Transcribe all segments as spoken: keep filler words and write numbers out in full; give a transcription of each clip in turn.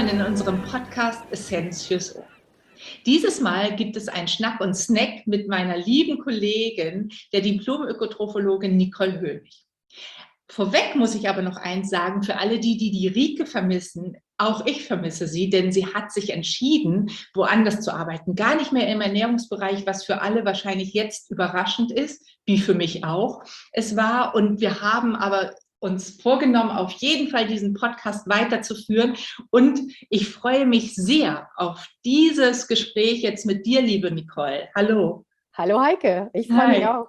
willkommen in unserem Podcast Essenz fürs Ohr. Dieses Mal gibt es einen Schnack und Snack mit meiner lieben Kollegin, der Diplom-Ökotrophologin Nicole Hönig. Vorweg muss ich aber noch eins sagen, für alle die, die die Rike vermissen, auch ich vermisse sie, denn sie hat sich entschieden, woanders zu arbeiten. Gar nicht mehr im Ernährungsbereich, was für alle wahrscheinlich jetzt überraschend ist, wie für mich auch. Es war, und wir haben aber uns vorgenommen, auf jeden Fall diesen Podcast weiterzuführen. Und ich freue mich sehr auf dieses Gespräch jetzt mit dir, liebe Nicole. Hallo. Hallo Heike, ich freue mich auch.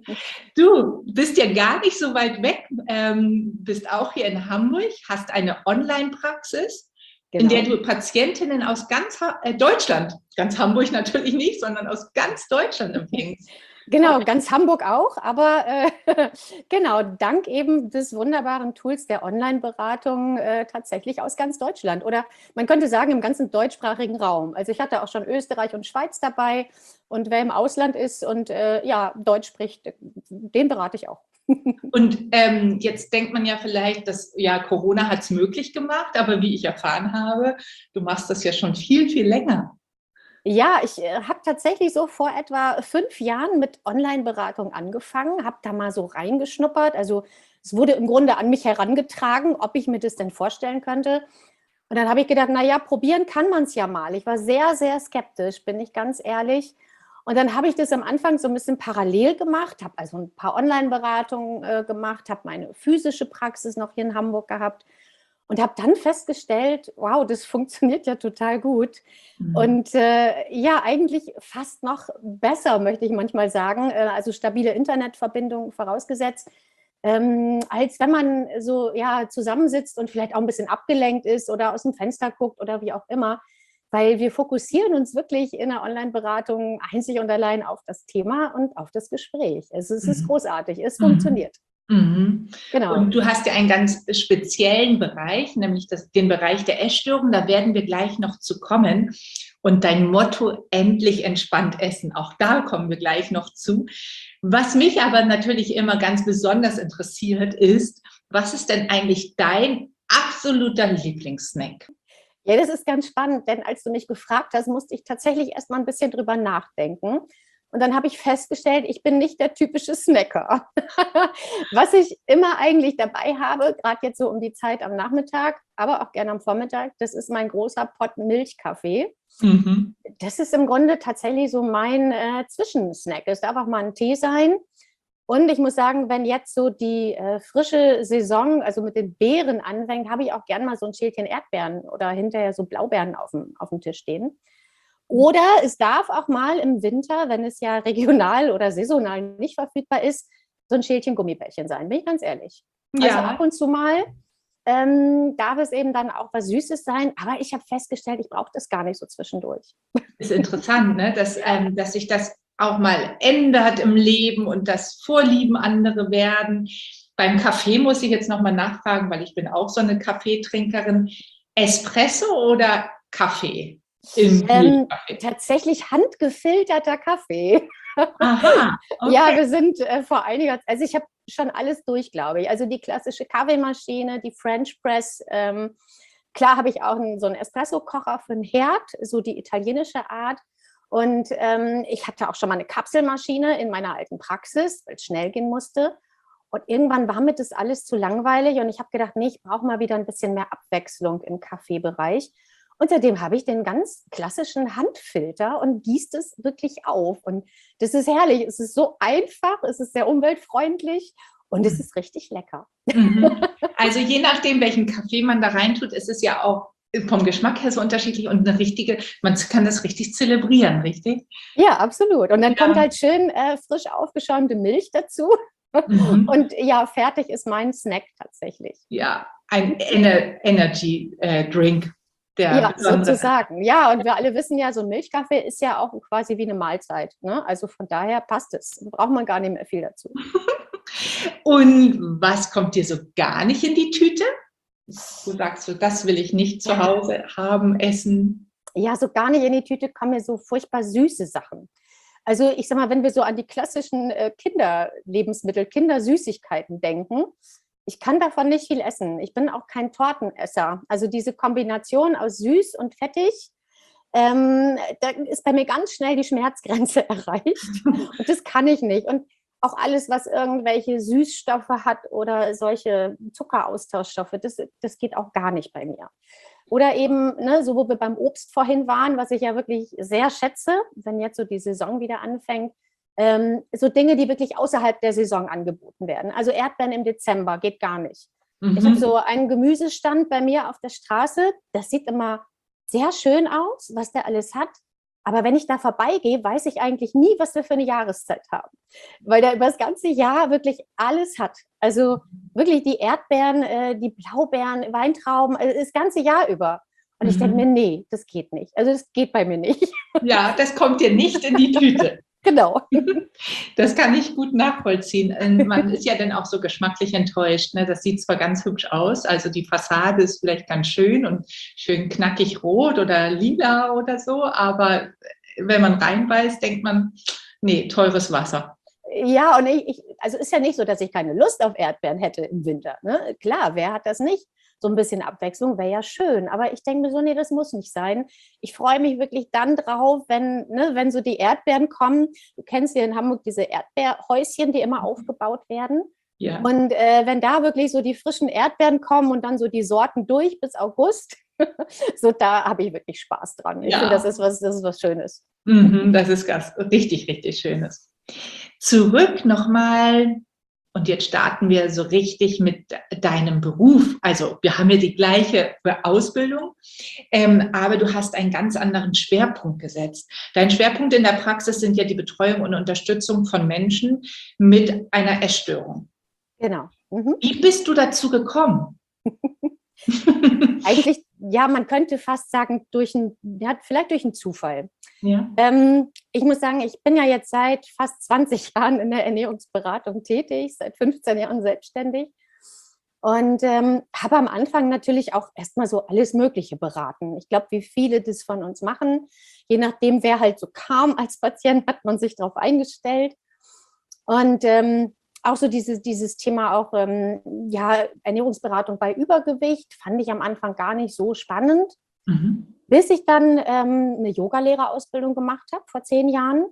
Du bist ja gar nicht so weit weg, ähm, bist auch hier in Hamburg, hast eine Online-Praxis, genau, in der du Patientinnen aus ganz ha äh, Deutschland, ganz Hamburg natürlich nicht, sondern aus ganz Deutschland empfängst. Genau, ganz Hamburg auch, aber äh, genau, dank eben des wunderbaren Tools der Online-Beratung äh, tatsächlich aus ganz Deutschland oder man könnte sagen im ganzen deutschsprachigen Raum. Also ich hatte auch schon Österreich und Schweiz dabei und wer im Ausland ist und äh, ja, Deutsch spricht, den berate ich auch. Und ähm, jetzt denkt man ja vielleicht, dass ja Corona hat es möglich gemacht, aber wie ich erfahren habe, du machst das ja schon viel, viel länger. Ja, ich äh, habe tatsächlich so vor etwa fünf Jahren mit Online-Beratung angefangen, habe da mal so reingeschnuppert. Also es wurde im Grunde an mich herangetragen, ob ich mir das denn vorstellen könnte. Und dann habe ich gedacht, naja, probieren kann man es ja mal. Ich war sehr, sehr skeptisch, bin ich ganz ehrlich. Und dann habe ich das am Anfang so ein bisschen parallel gemacht, habe also ein paar Online-Beratungen äh, gemacht, habe meine physische Praxis noch hier in Hamburg gehabt. Und habe dann festgestellt, wow, das funktioniert ja total gut. Mhm. Und äh, ja, eigentlich fast noch besser, möchte ich manchmal sagen. Äh, also stabile Internetverbindung vorausgesetzt, ähm, als wenn man so ja, zusammensitzt und vielleicht auch ein bisschen abgelenkt ist oder aus dem Fenster guckt oder wie auch immer. Weil wir fokussieren uns wirklich in der Online-Beratung einzig und allein auf das Thema und auf das Gespräch. Also es ist mhm. großartig, es mhm. funktioniert. Mhm. Genau. Und du hast ja einen ganz speziellen Bereich, nämlich das, den Bereich der Essstörung. Da werden wir gleich noch zu kommen. Und dein Motto, endlich entspannt essen, auch da kommen wir gleich noch zu. Was mich aber natürlich immer ganz besonders interessiert ist, was ist denn eigentlich dein absoluter Lieblingssnack? Ja, das ist ganz spannend, denn als du mich gefragt hast, musste ich tatsächlich erst mal ein bisschen drüber nachdenken. Und dann habe ich festgestellt, ich bin nicht der typische Snacker. Was ich immer eigentlich dabei habe, gerade jetzt so um die Zeit am Nachmittag, aber auch gerne am Vormittag, das ist mein großer Pott Milchkaffee. Mhm. Das ist im Grunde tatsächlich so mein äh, Zwischensnack. Es darf auch mal ein Tee sein. Und ich muss sagen, wenn jetzt so die äh, frische Saison, also mit den Beeren anfängt, habe ich auch gerne mal so ein Schälchen Erdbeeren oder hinterher so Blaubeeren auf dem, auf dem Tisch stehen. Oder es darf auch mal im Winter, wenn es ja regional oder saisonal nicht verfügbar ist, so ein Schälchen Gummibärchen sein, bin ich ganz ehrlich. Ja. Also ab und zu mal ähm, darf es eben dann auch was Süßes sein, aber ich habe festgestellt, ich brauche das gar nicht so zwischendurch. Ist interessant, ne? dass, ähm, dass sich das auch mal ändert im Leben und dass Vorlieben andere werden. Beim Kaffee muss ich jetzt nochmal nachfragen, weil ich bin auch so eine Kaffeetrinkerin. Espresso oder Kaffee? Ähm, tatsächlich handgefilterter Kaffee. Aha, okay. Ja, wir sind äh, vor einiger Zeit, also ich habe schon alles durch, glaube ich. Also die klassische Kaffeemaschine, die French Press. Ähm, klar habe ich auch einen, so einen Espresso-Kocher für den Herd, so die italienische Art. Und ähm, ich hatte auch schon mal eine Kapselmaschine in meiner alten Praxis, weil es schnell gehen musste. Und irgendwann war mir das alles zu langweilig und ich habe gedacht, nee, ich brauche mal wieder ein bisschen mehr Abwechslung im Kaffeebereich. Und seitdem habe ich den ganz klassischen Handfilter und gießt es wirklich auf. Und das ist herrlich. Es ist so einfach, es ist sehr umweltfreundlich und es ist richtig lecker. Also je nachdem, welchen Kaffee man da reintut, ist es ja auch vom Geschmack her so unterschiedlich und eine richtige, man kann das richtig zelebrieren, richtig? Ja, absolut. Und dann ja. kommt halt schön äh, frisch aufgeschäumte Milch dazu. Mhm. Und ja, fertig ist mein Snack tatsächlich. Ja, ein Ener Energy äh, Drink. Ja, sozusagen. Ja, und wir alle wissen ja, so ein Milchkaffee ist ja auch quasi wie eine Mahlzeit. Ne? Also von daher passt es. Braucht man gar nicht mehr viel dazu. Und was kommt dir so gar nicht in die Tüte? Wo sagst du, das will ich nicht zu Hause haben, essen? Ja, so gar nicht in die Tüte kommen mir so furchtbar süße Sachen. Also ich sag mal, wenn wir so an die klassischen äh, Kinderlebensmittel, Kindersüßigkeiten denken, ich kann davon nicht viel essen. Ich bin auch kein Tortenesser. Also diese Kombination aus süß und fettig, ähm, da ist bei mir ganz schnell die Schmerzgrenze erreicht. Und das kann ich nicht. Und auch alles, was irgendwelche Süßstoffe hat oder solche Zuckeraustauschstoffe, das, das geht auch gar nicht bei mir. Oder eben, ne, so wo wir beim Obst vorhin waren, was ich ja wirklich sehr schätze, wenn jetzt so die Saison wieder anfängt, ähm, so Dinge, die wirklich außerhalb der Saison angeboten werden. Also Erdbeeren im Dezember geht gar nicht. Mhm. Ich habe so einen Gemüsestand bei mir auf der Straße, das sieht immer sehr schön aus, was der alles hat. Aber wenn ich da vorbeigehe, weiß ich eigentlich nie, was wir für eine Jahreszeit haben. Weil der über das ganze Jahr wirklich alles hat. Also wirklich die Erdbeeren, äh, die Blaubeeren, Weintrauben, also das ganze Jahr über. Und ich denke mir, nee, das geht nicht. Also das geht bei mir nicht. Ja, das kommt dir nicht in die Tüte. Genau. Das kann ich gut nachvollziehen. Man ist ja dann auch so geschmacklich enttäuscht. Ne? Das sieht zwar ganz hübsch aus, also die Fassade ist vielleicht ganz schön und schön knackig rot oder lila oder so, aber wenn man reinbeißt, denkt man, nee, teures Wasser. Ja, und ich, ich, also ist ja nicht so, dass ich keine Lust auf Erdbeeren hätte im Winter. Ne? Klar, wer hat das nicht? So ein bisschen Abwechslung wäre ja schön. Aber ich denke mir so, nee, das muss nicht sein. Ich freue mich wirklich dann drauf, wenn, ne, wenn so die Erdbeeren kommen. Du kennst ja in Hamburg diese Erdbeerhäuschen, die immer aufgebaut werden. Ja. Und äh, wenn da wirklich so die frischen Erdbeeren kommen und dann so die Sorten durch bis August, so da habe ich wirklich Spaß dran. Ich ja. finde, das ist was, das ist was Schönes. Mhm, das ist ganz richtig, richtig Schönes. Zurück nochmal. Und jetzt starten wir so richtig mit deinem Beruf. Also wir haben ja die gleiche Ausbildung, ähm, aber du hast einen ganz anderen Schwerpunkt gesetzt. Dein Schwerpunkt in der Praxis sind ja die Betreuung und Unterstützung von Menschen mit einer Essstörung. Genau. Mhm. Wie bist du dazu gekommen? Eigentlich, ja, man könnte fast sagen, durch ein, ja, vielleicht durch einen Zufall. Ja. Ähm, ich muss sagen, ich bin ja jetzt seit fast zwanzig Jahren in der Ernährungsberatung tätig, seit fünfzehn Jahren selbstständig und ähm, habe am Anfang natürlich auch erstmal so alles Mögliche beraten. Ich glaube, wie viele das von uns machen, je nachdem, wer halt so kam als Patient, hat man sich darauf eingestellt. Und ähm, auch so dieses, dieses Thema auch, ähm, ja, Ernährungsberatung bei Übergewicht fand ich am Anfang gar nicht so spannend. Mhm. Bis ich dann ähm, eine Yogalehrerausbildung gemacht habe vor zehn Jahren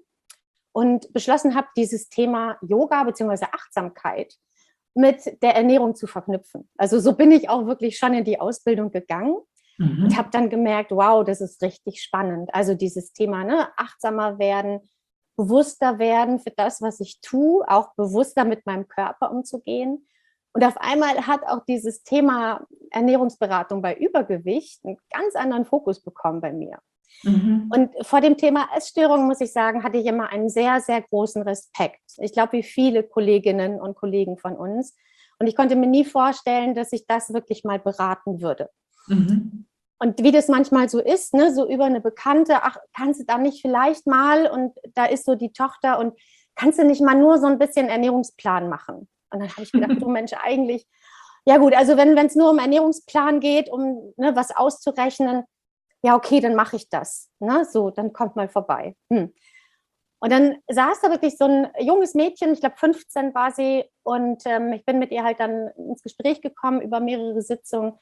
und beschlossen habe, dieses Thema Yoga bzw. Achtsamkeit mit der Ernährung zu verknüpfen. Also so bin ich auch wirklich schon in die Ausbildung gegangen mhm. und habe dann gemerkt, wow, das ist richtig spannend. Also dieses Thema, ne, achtsamer werden, bewusster werden für das, was ich tue, auch bewusster mit meinem Körper umzugehen. Und auf einmal hat auch dieses Thema Ernährungsberatung bei Übergewicht einen ganz anderen Fokus bekommen bei mir. Mhm. Und vor dem Thema Essstörung, muss ich sagen, hatte ich immer einen sehr, sehr großen Respekt. Ich glaube, wie viele Kolleginnen und Kollegen von uns. Und ich konnte mir nie vorstellen, dass ich das wirklich mal beraten würde. Mhm. Und wie das manchmal so ist, ne, so über eine Bekannte, ach, kannst du da nicht vielleicht mal, und da ist so die Tochter, und kannst du nicht mal nur so ein bisschen Ernährungsplan machen? Und dann habe ich gedacht, du Mensch, eigentlich, ja gut, also wenn es nur um Ernährungsplan geht, um ne, was auszurechnen, ja okay, dann mache ich das. Ne? So, dann kommt mal vorbei. Hm. Und dann saß da wirklich so ein junges Mädchen, ich glaube fünfzehn war sie, und ähm, ich bin mit ihr halt dann ins Gespräch gekommen über mehrere Sitzungen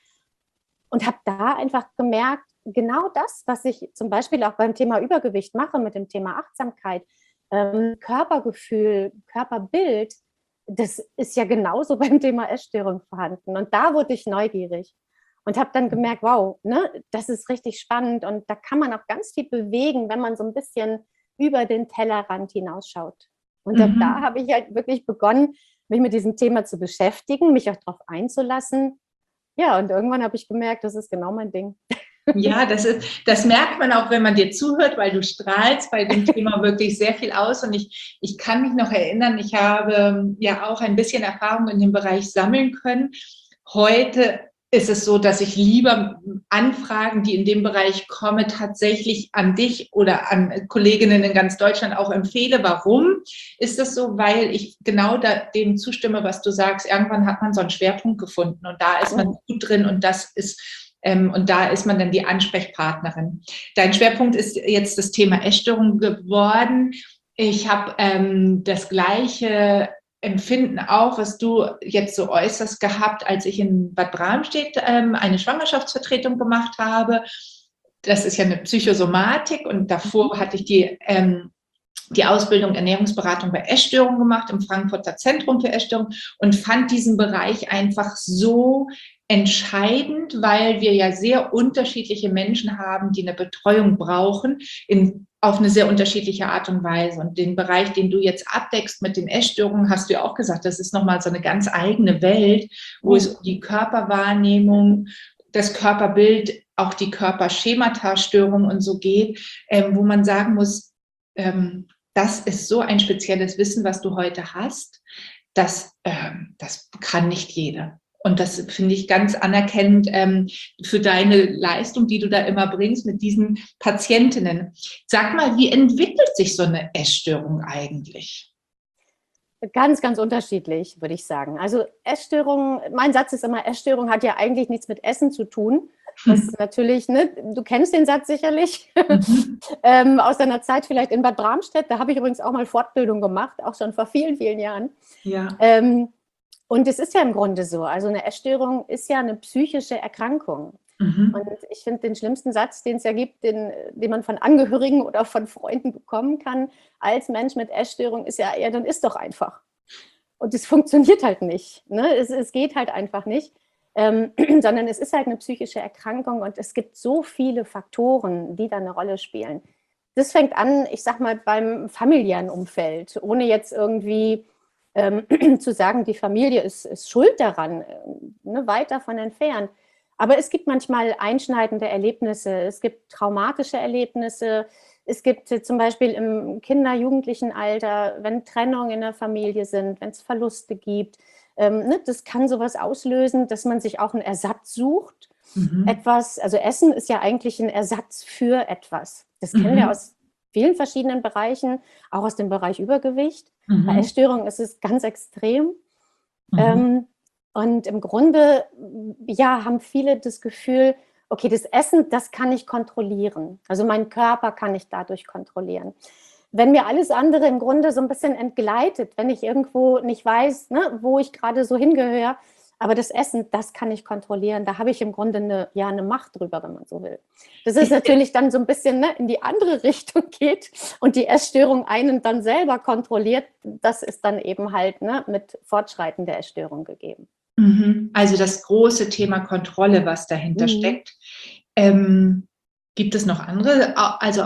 und habe da einfach gemerkt, genau das, was ich zum Beispiel auch beim Thema Übergewicht mache, mit dem Thema Achtsamkeit, ähm, Körpergefühl, Körperbild, das ist ja genauso beim Thema Essstörung vorhanden. Und da wurde ich neugierig und habe dann gemerkt, wow, ne, das ist richtig spannend und da kann man auch ganz viel bewegen, wenn man so ein bisschen über den Tellerrand hinausschaut. Und mhm. da habe ich halt wirklich begonnen, mich mit diesem Thema zu beschäftigen, mich auch darauf einzulassen. Ja, und irgendwann habe ich gemerkt, das ist genau mein Ding. Ja, das ist, das merkt man auch, wenn man dir zuhört, weil du strahlst bei dem Thema wirklich sehr viel aus. Und ich, ich kann mich noch erinnern, ich habe ja auch ein bisschen Erfahrung in dem Bereich sammeln können. Heute ist es so, dass ich lieber Anfragen, die in dem Bereich kommen, tatsächlich an dich oder an Kolleginnen in ganz Deutschland auch empfehle. Warum ist das so? Weil ich genau da, dem zustimme, was du sagst. Irgendwann hat man so einen Schwerpunkt gefunden und da ist man gut drin und das ist Ähm, und da ist man dann die Ansprechpartnerin. Dein Schwerpunkt ist jetzt das Thema Essstörung geworden. Ich habe ähm, das Gleiche Empfinden auch, was du jetzt so äußerst gehabt, als ich in Bad Bramstedt ähm, eine Schwangerschaftsvertretung gemacht habe. Das ist ja eine Psychosomatik und davor hatte ich die, ähm, die Ausbildung Ernährungsberatung bei Essstörungen gemacht im Frankfurter Zentrum für Essstörungen und fand diesen Bereich einfach so entscheidend, weil wir ja sehr unterschiedliche Menschen haben, die eine Betreuung brauchen, in, auf eine sehr unterschiedliche Art und Weise. Und den Bereich, den du jetzt abdeckst mit den Essstörungen, hast du ja auch gesagt, das ist nochmal so eine ganz eigene Welt, wo es um die Körperwahrnehmung, das Körperbild, auch die Körperschemata-Störung und so geht, ähm, wo man sagen muss, ähm, das ist so ein spezielles Wissen, was du heute hast, das, ähm, das kann nicht jeder. Und das finde ich ganz anerkennend ähm, für deine Leistung, die du da immer bringst mit diesen Patientinnen. Sag mal, wie entwickelt sich so eine Essstörung eigentlich? Ganz, ganz unterschiedlich, würde ich sagen. Also Essstörung, mein Satz ist immer, Essstörung hat ja eigentlich nichts mit Essen zu tun. Das ist natürlich, ne, du kennst den Satz sicherlich, mhm. ähm, aus deiner Zeit vielleicht in Bad Bramstedt. Da habe ich übrigens auch mal Fortbildung gemacht, auch schon vor vielen, vielen Jahren. Ja. Ähm, und es ist ja im Grunde so, also eine Essstörung ist ja eine psychische Erkrankung. Mhm. Und ich finde den schlimmsten Satz, den es ja gibt, den, den man von Angehörigen oder von Freunden bekommen kann, als Mensch mit Essstörung, ist ja, ja, dann ist doch einfach. Und es funktioniert halt nicht. Ne? Es, es geht halt einfach nicht. Ähm, sondern es ist halt eine psychische Erkrankung und es gibt so viele Faktoren, die da eine Rolle spielen. Das fängt an, ich sag mal, beim familiären Umfeld, ohne jetzt irgendwie ähm, zu sagen, die Familie ist, ist schuld daran, äh, ne, weit davon entfernt. Aber es gibt manchmal einschneidende Erlebnisse, es gibt traumatische Erlebnisse, es gibt äh, zum Beispiel im Kinder-, Jugendlichen Alter, wenn Trennungen in der Familie sind, wenn es Verluste gibt. Ähm, ne, das kann sowas auslösen, dass man sich auch einen Ersatz sucht. Mhm. Etwas, also Essen ist ja eigentlich ein Ersatz für etwas. Das kennen mhm. wir aus vielen verschiedenen Bereichen, auch aus dem Bereich Übergewicht. Mhm. Bei Essstörungen ist es ganz extrem. Mhm. Ähm, und im Grunde, ja, haben viele das Gefühl, okay, das Essen, das kann ich kontrollieren. Also meinen Körper kann ich dadurch kontrollieren. Wenn mir alles andere im Grunde so ein bisschen entgleitet, wenn ich irgendwo nicht weiß, ne, wo ich gerade so hingehöre, aber das Essen, das kann ich kontrollieren. Da habe ich im Grunde eine, ja, eine Macht drüber, wenn man so will. Das ist natürlich dann so ein bisschen, ne, in die andere Richtung geht und die Essstörung einen dann selber kontrolliert. Das ist dann eben halt, ne, mit Fortschreiten der Essstörung gegeben. Also das große Thema Kontrolle, was dahinter mhm. steckt. Ähm, gibt es noch andere, also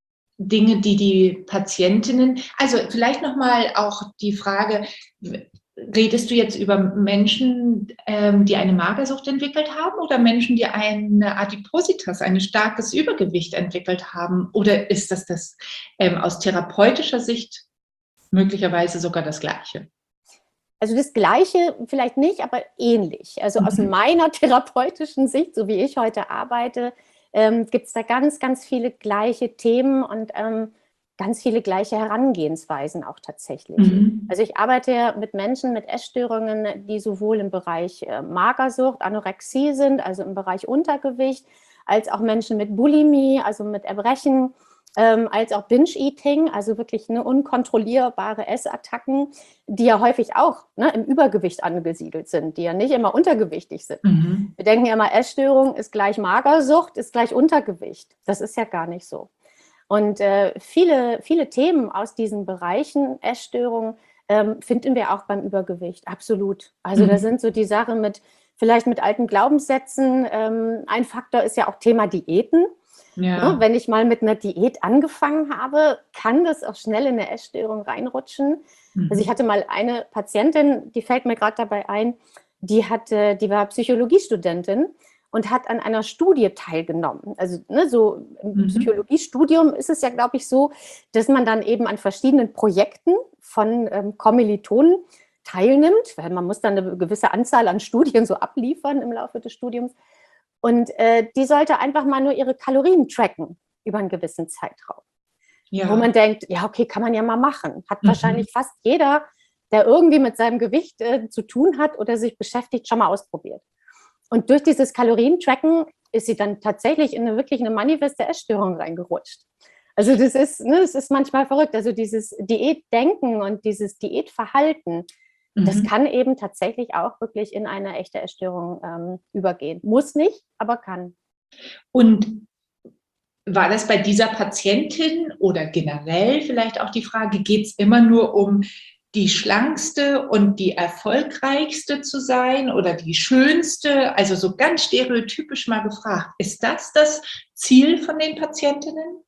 Dinge, die die Patientinnen, also vielleicht nochmal auch die Frage, redest du jetzt über Menschen, ähm, die eine Magersucht entwickelt haben oder Menschen, die eine Adipositas, ein starkes Übergewicht entwickelt haben? Oder ist das, das ähm, aus therapeutischer Sicht möglicherweise sogar das Gleiche? Also das Gleiche vielleicht nicht, aber ähnlich. Also mhm. aus meiner therapeutischen Sicht, so wie ich heute arbeite, ähm, gibt es da ganz, ganz viele gleiche Themen und ähm, ganz viele gleiche Herangehensweisen auch tatsächlich. Mhm. Also ich arbeite ja mit Menschen mit Essstörungen, die sowohl im Bereich äh, Magersucht, Anorexie sind, also im Bereich Untergewicht, als auch Menschen mit Bulimie, also mit Erbrechen, ähm, als auch Binge-Eating, also wirklich eine unkontrollierbare Essattacken, die ja häufig auch ne, im Übergewicht angesiedelt sind, die ja nicht immer untergewichtig sind. Mhm. Wir denken ja immer, Essstörung ist gleich Magersucht, ist gleich Untergewicht. Das ist ja gar nicht so. Und äh, viele, viele Themen aus diesen Bereichen Essstörung ähm, finden wir auch beim Übergewicht, absolut. Also mhm. da sind so die Sachen mit, vielleicht mit alten Glaubenssätzen. Ähm, ein Faktor ist ja auch Thema Diäten. Ja. Ne, wenn ich mal mit einer Diät angefangen habe, kann das auch schnell in eine Essstörung reinrutschen. Mhm. Also ich hatte mal eine Patientin, die fällt mir gerade dabei ein, die, hatte, die war Psychologiestudentin und hat an einer Studie teilgenommen. Also ne, so im mhm. Psychologiestudium ist es ja, glaube ich, so, dass man dann eben an verschiedenen Projekten von ähm, Kommilitonen teilnimmt, weil man muss dann eine gewisse Anzahl an Studien so abliefern im Laufe des Studiums. Und äh, die sollte einfach mal nur ihre Kalorien tracken über einen gewissen Zeitraum. Ja. Wo man denkt, ja, okay, kann man ja mal machen. Hat mhm. wahrscheinlich fast jeder, der irgendwie mit seinem Gewicht äh, zu tun hat oder sich beschäftigt, schon mal ausprobiert. Und durch dieses Kalorientracken ist sie dann tatsächlich in eine wirklich eine manifeste Essstörung reingerutscht. Also das ist, ne, das ist manchmal verrückt. Also dieses Diätdenken und dieses Diätverhalten, das Mhm. kann eben tatsächlich auch wirklich in eine echte Essstörung ähm, übergehen. Muss nicht, aber kann. Und war das bei dieser Patientin oder generell vielleicht auch die Frage, geht es immer nur um die schlankste und die erfolgreichste zu sein oder die schönste? Also so ganz stereotypisch mal gefragt, ist das das Ziel von den Patientinnen?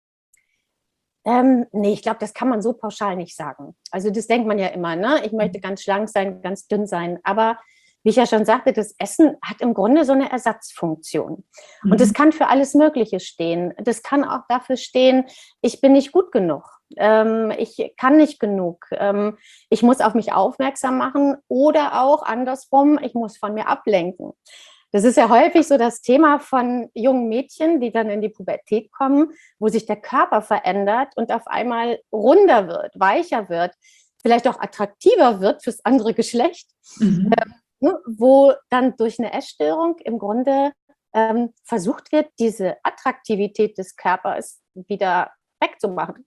Ähm, nee, ich glaube, das kann man so pauschal nicht sagen. Also das denkt man ja immer, ne? Ich möchte ganz schlank sein, ganz dünn sein. Aber wie ich ja schon sagte, das Essen hat im Grunde so eine Ersatzfunktion. Und das Mhm. kann für alles Mögliche stehen. Das kann auch dafür stehen, ich bin nicht gut genug. Ähm, ich kann nicht genug. Ähm, ich muss auf mich aufmerksam machen oder auch andersrum, ich muss von mir ablenken. Das ist ja häufig so das Thema von jungen Mädchen, die dann in die Pubertät kommen, wo sich der Körper verändert und auf einmal runder wird, weicher wird, vielleicht auch attraktiver wird fürs andere Geschlecht, Mhm. ne, wo dann durch eine Essstörung im Grunde ähm, versucht wird, diese Attraktivität des Körpers wieder wegzumachen.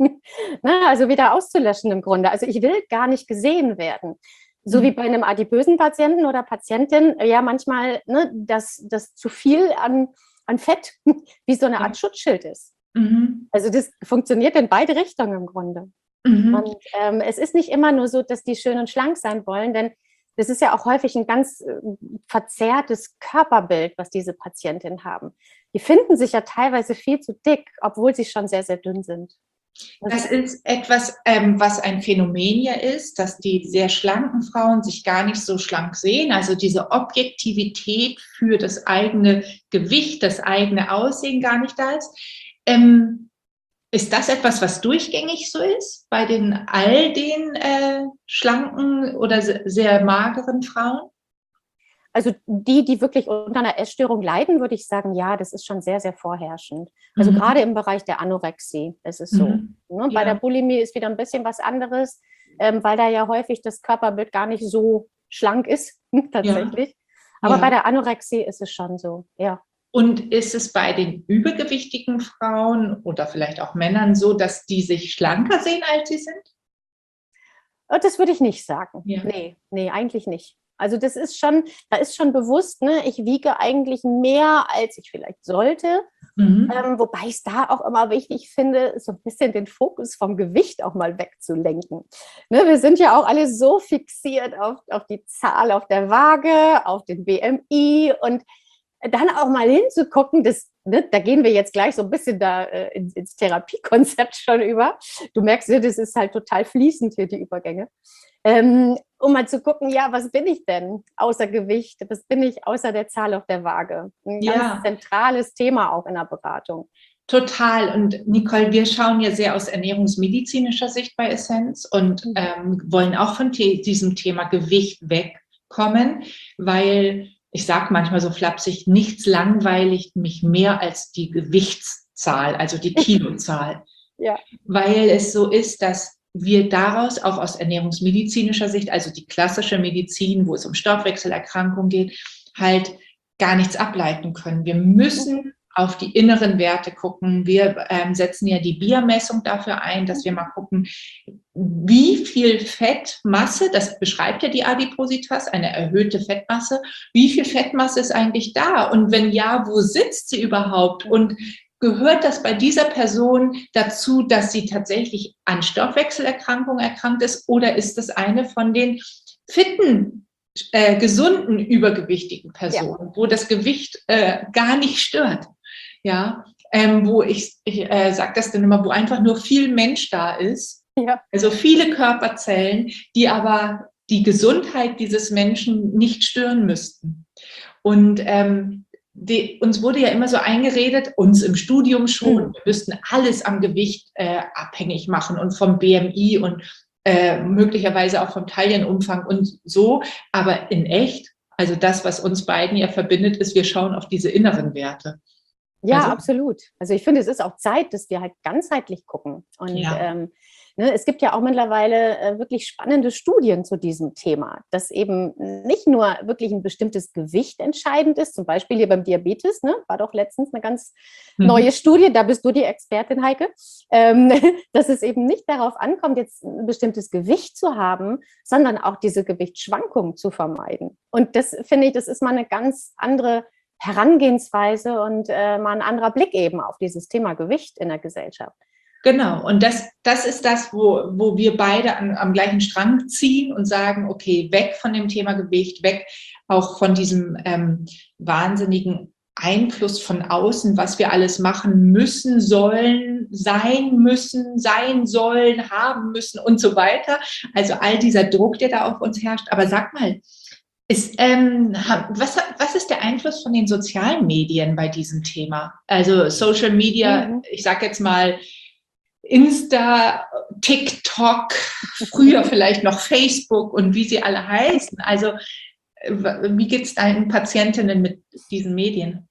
Ne, also wieder auszulöschen im Grunde. Also ich will gar nicht gesehen werden. So wie Mhm. bei einem adipösen Patienten oder Patientin, ja manchmal ne, das, das zu viel an, an Fett wie so eine Art Schutzschild ist. Mhm. Also das funktioniert in beide Richtungen im Grunde. Mhm. Und ähm, es ist nicht immer nur so, dass die schön und schlank sein wollen, denn das ist ja auch häufig ein ganz äh, verzerrtes Körperbild, was diese Patientinnen haben. Die finden sich ja teilweise viel zu dick, obwohl sie schon sehr, sehr dünn sind. Das Das ist, ist etwas, ähm, was ein Phänomen ja ist, dass die sehr schlanken Frauen sich gar nicht so schlank sehen. Also diese Objektivität für das eigene Gewicht, das eigene Aussehen gar nicht da ist. Ähm, ist das etwas, was durchgängig so ist bei den all den äh, schlanken oder se- sehr mageren Frauen? also die, die wirklich unter einer Essstörung leiden, würde ich sagen, ja, das ist schon sehr, sehr vorherrschend. Also Mhm. gerade im Bereich der Anorexie ist es so. Mhm. Ne? Bei der Ja, Bulimie ist wieder ein bisschen was anderes, ähm, weil da ja häufig das Körperbild gar nicht so schlank ist, ja, tatsächlich. Aber bei ja. der Anorexie ist es schon so, ja. Und ist es bei den übergewichtigen Frauen oder vielleicht auch Männern so, dass die sich schlanker sehen, als sie sind? Äh, Das würde ich nicht sagen. Ja. Nee, nee, eigentlich nicht. Also das ist schon, da ist schon bewusst, ne, ich wiege eigentlich mehr, als ich vielleicht sollte. Mhm. Ähm, wobei ich es da auch immer wichtig finde, so ein bisschen den Fokus vom Gewicht auch mal wegzulenken. Ne, wir sind ja auch alle so fixiert auf, auf die Zahl auf der Waage, auf den B M I und dann auch mal hinzugucken, das, ne, da gehen wir jetzt gleich so ein bisschen da äh, ins, ins Therapiekonzept schon über. Du merkst, ja, das ist halt total fließend hier, die Übergänge. Ähm, um mal zu gucken, ja, was bin ich denn außer Gewicht? Was bin ich außer der Zahl auf der Waage? Ein ganz Ja, zentrales Thema auch in der Beratung. total. Und Nicole, wir schauen ja sehr aus ernährungsmedizinischer Sicht bei Essenz und Mhm. ähm, wollen auch von the diesem Thema Gewicht wegkommen, weil ich sage manchmal so flapsig, nichts langweiligt mich mehr als die Gewichtszahl, also die Kilozahl, Ja, weil es so ist, dass wir daraus auch aus ernährungsmedizinischer Sicht, also die klassische Medizin, wo es um Stoffwechselerkrankungen geht, halt gar nichts ableiten können. Wir mhm. müssen auf die inneren Werte gucken. Wir ähm, setzen ja die Biermessung dafür ein, dass wir Mhm. mal gucken, wie viel Fettmasse, das beschreibt ja die Adipositas, eine erhöhte Fettmasse, wie viel Fettmasse ist eigentlich da? Und wenn ja, wo sitzt sie überhaupt? Und gehört das bei dieser Person dazu, dass sie tatsächlich an Stoffwechselerkrankungen erkrankt ist, oder ist das eine von den fitten, äh, gesunden, übergewichtigen Ja, Personen, wo das Gewicht äh, gar nicht stört? Ja, ähm, wo ich, ich äh, sage das dann immer, wo einfach nur viel Mensch da ist, ja, also viele Körperzellen, die aber die Gesundheit dieses Menschen nicht stören müssten. Und ähm, die, uns wurde ja immer so eingeredet, uns im Studium schon, mhm. wir müssten alles am Gewicht äh, abhängig machen und vom B M I und äh, möglicherweise auch vom Taillenumfang und so. Aber in echt, also das, was uns beiden ja verbindet, ist, wir schauen auf diese inneren Werte. Ja, Also, absolut. Also ich finde, es ist auch Zeit, dass wir halt ganzheitlich gucken. Und ja. ähm, ne, es gibt ja auch mittlerweile äh, wirklich spannende Studien zu diesem Thema, dass eben nicht nur wirklich ein bestimmtes Gewicht entscheidend ist, zum Beispiel hier beim Diabetes, ne, war doch letztens eine ganz Mhm. neue Studie, da bist du die Expertin, Heike, ähm, dass es eben nicht darauf ankommt, jetzt ein bestimmtes Gewicht zu haben, sondern auch diese Gewichtsschwankungen zu vermeiden. Und das finde ich, das ist mal eine ganz andere Herangehensweise und äh, mal ein anderer Blick eben auf dieses Thema Gewicht in der Gesellschaft. Genau, und das, das ist das, wo, wo wir beide an, am gleichen Strang ziehen und sagen, okay, weg von dem Thema Gewicht, weg auch von diesem ähm, wahnsinnigen Einfluss von außen, was wir alles machen müssen, sollen, sein müssen, sein sollen, haben müssen und so weiter. Also all dieser Druck, der da auf uns herrscht. Aber sag mal, Ist, ähm, was, was ist der Einfluss von den sozialen Medien bei diesem Thema? Also Social Media, Mhm. ich sage jetzt mal Insta, TikTok, früher vielleicht noch Facebook und wie sie alle heißen. Also wie geht es deinen Patientinnen mit diesen Medien?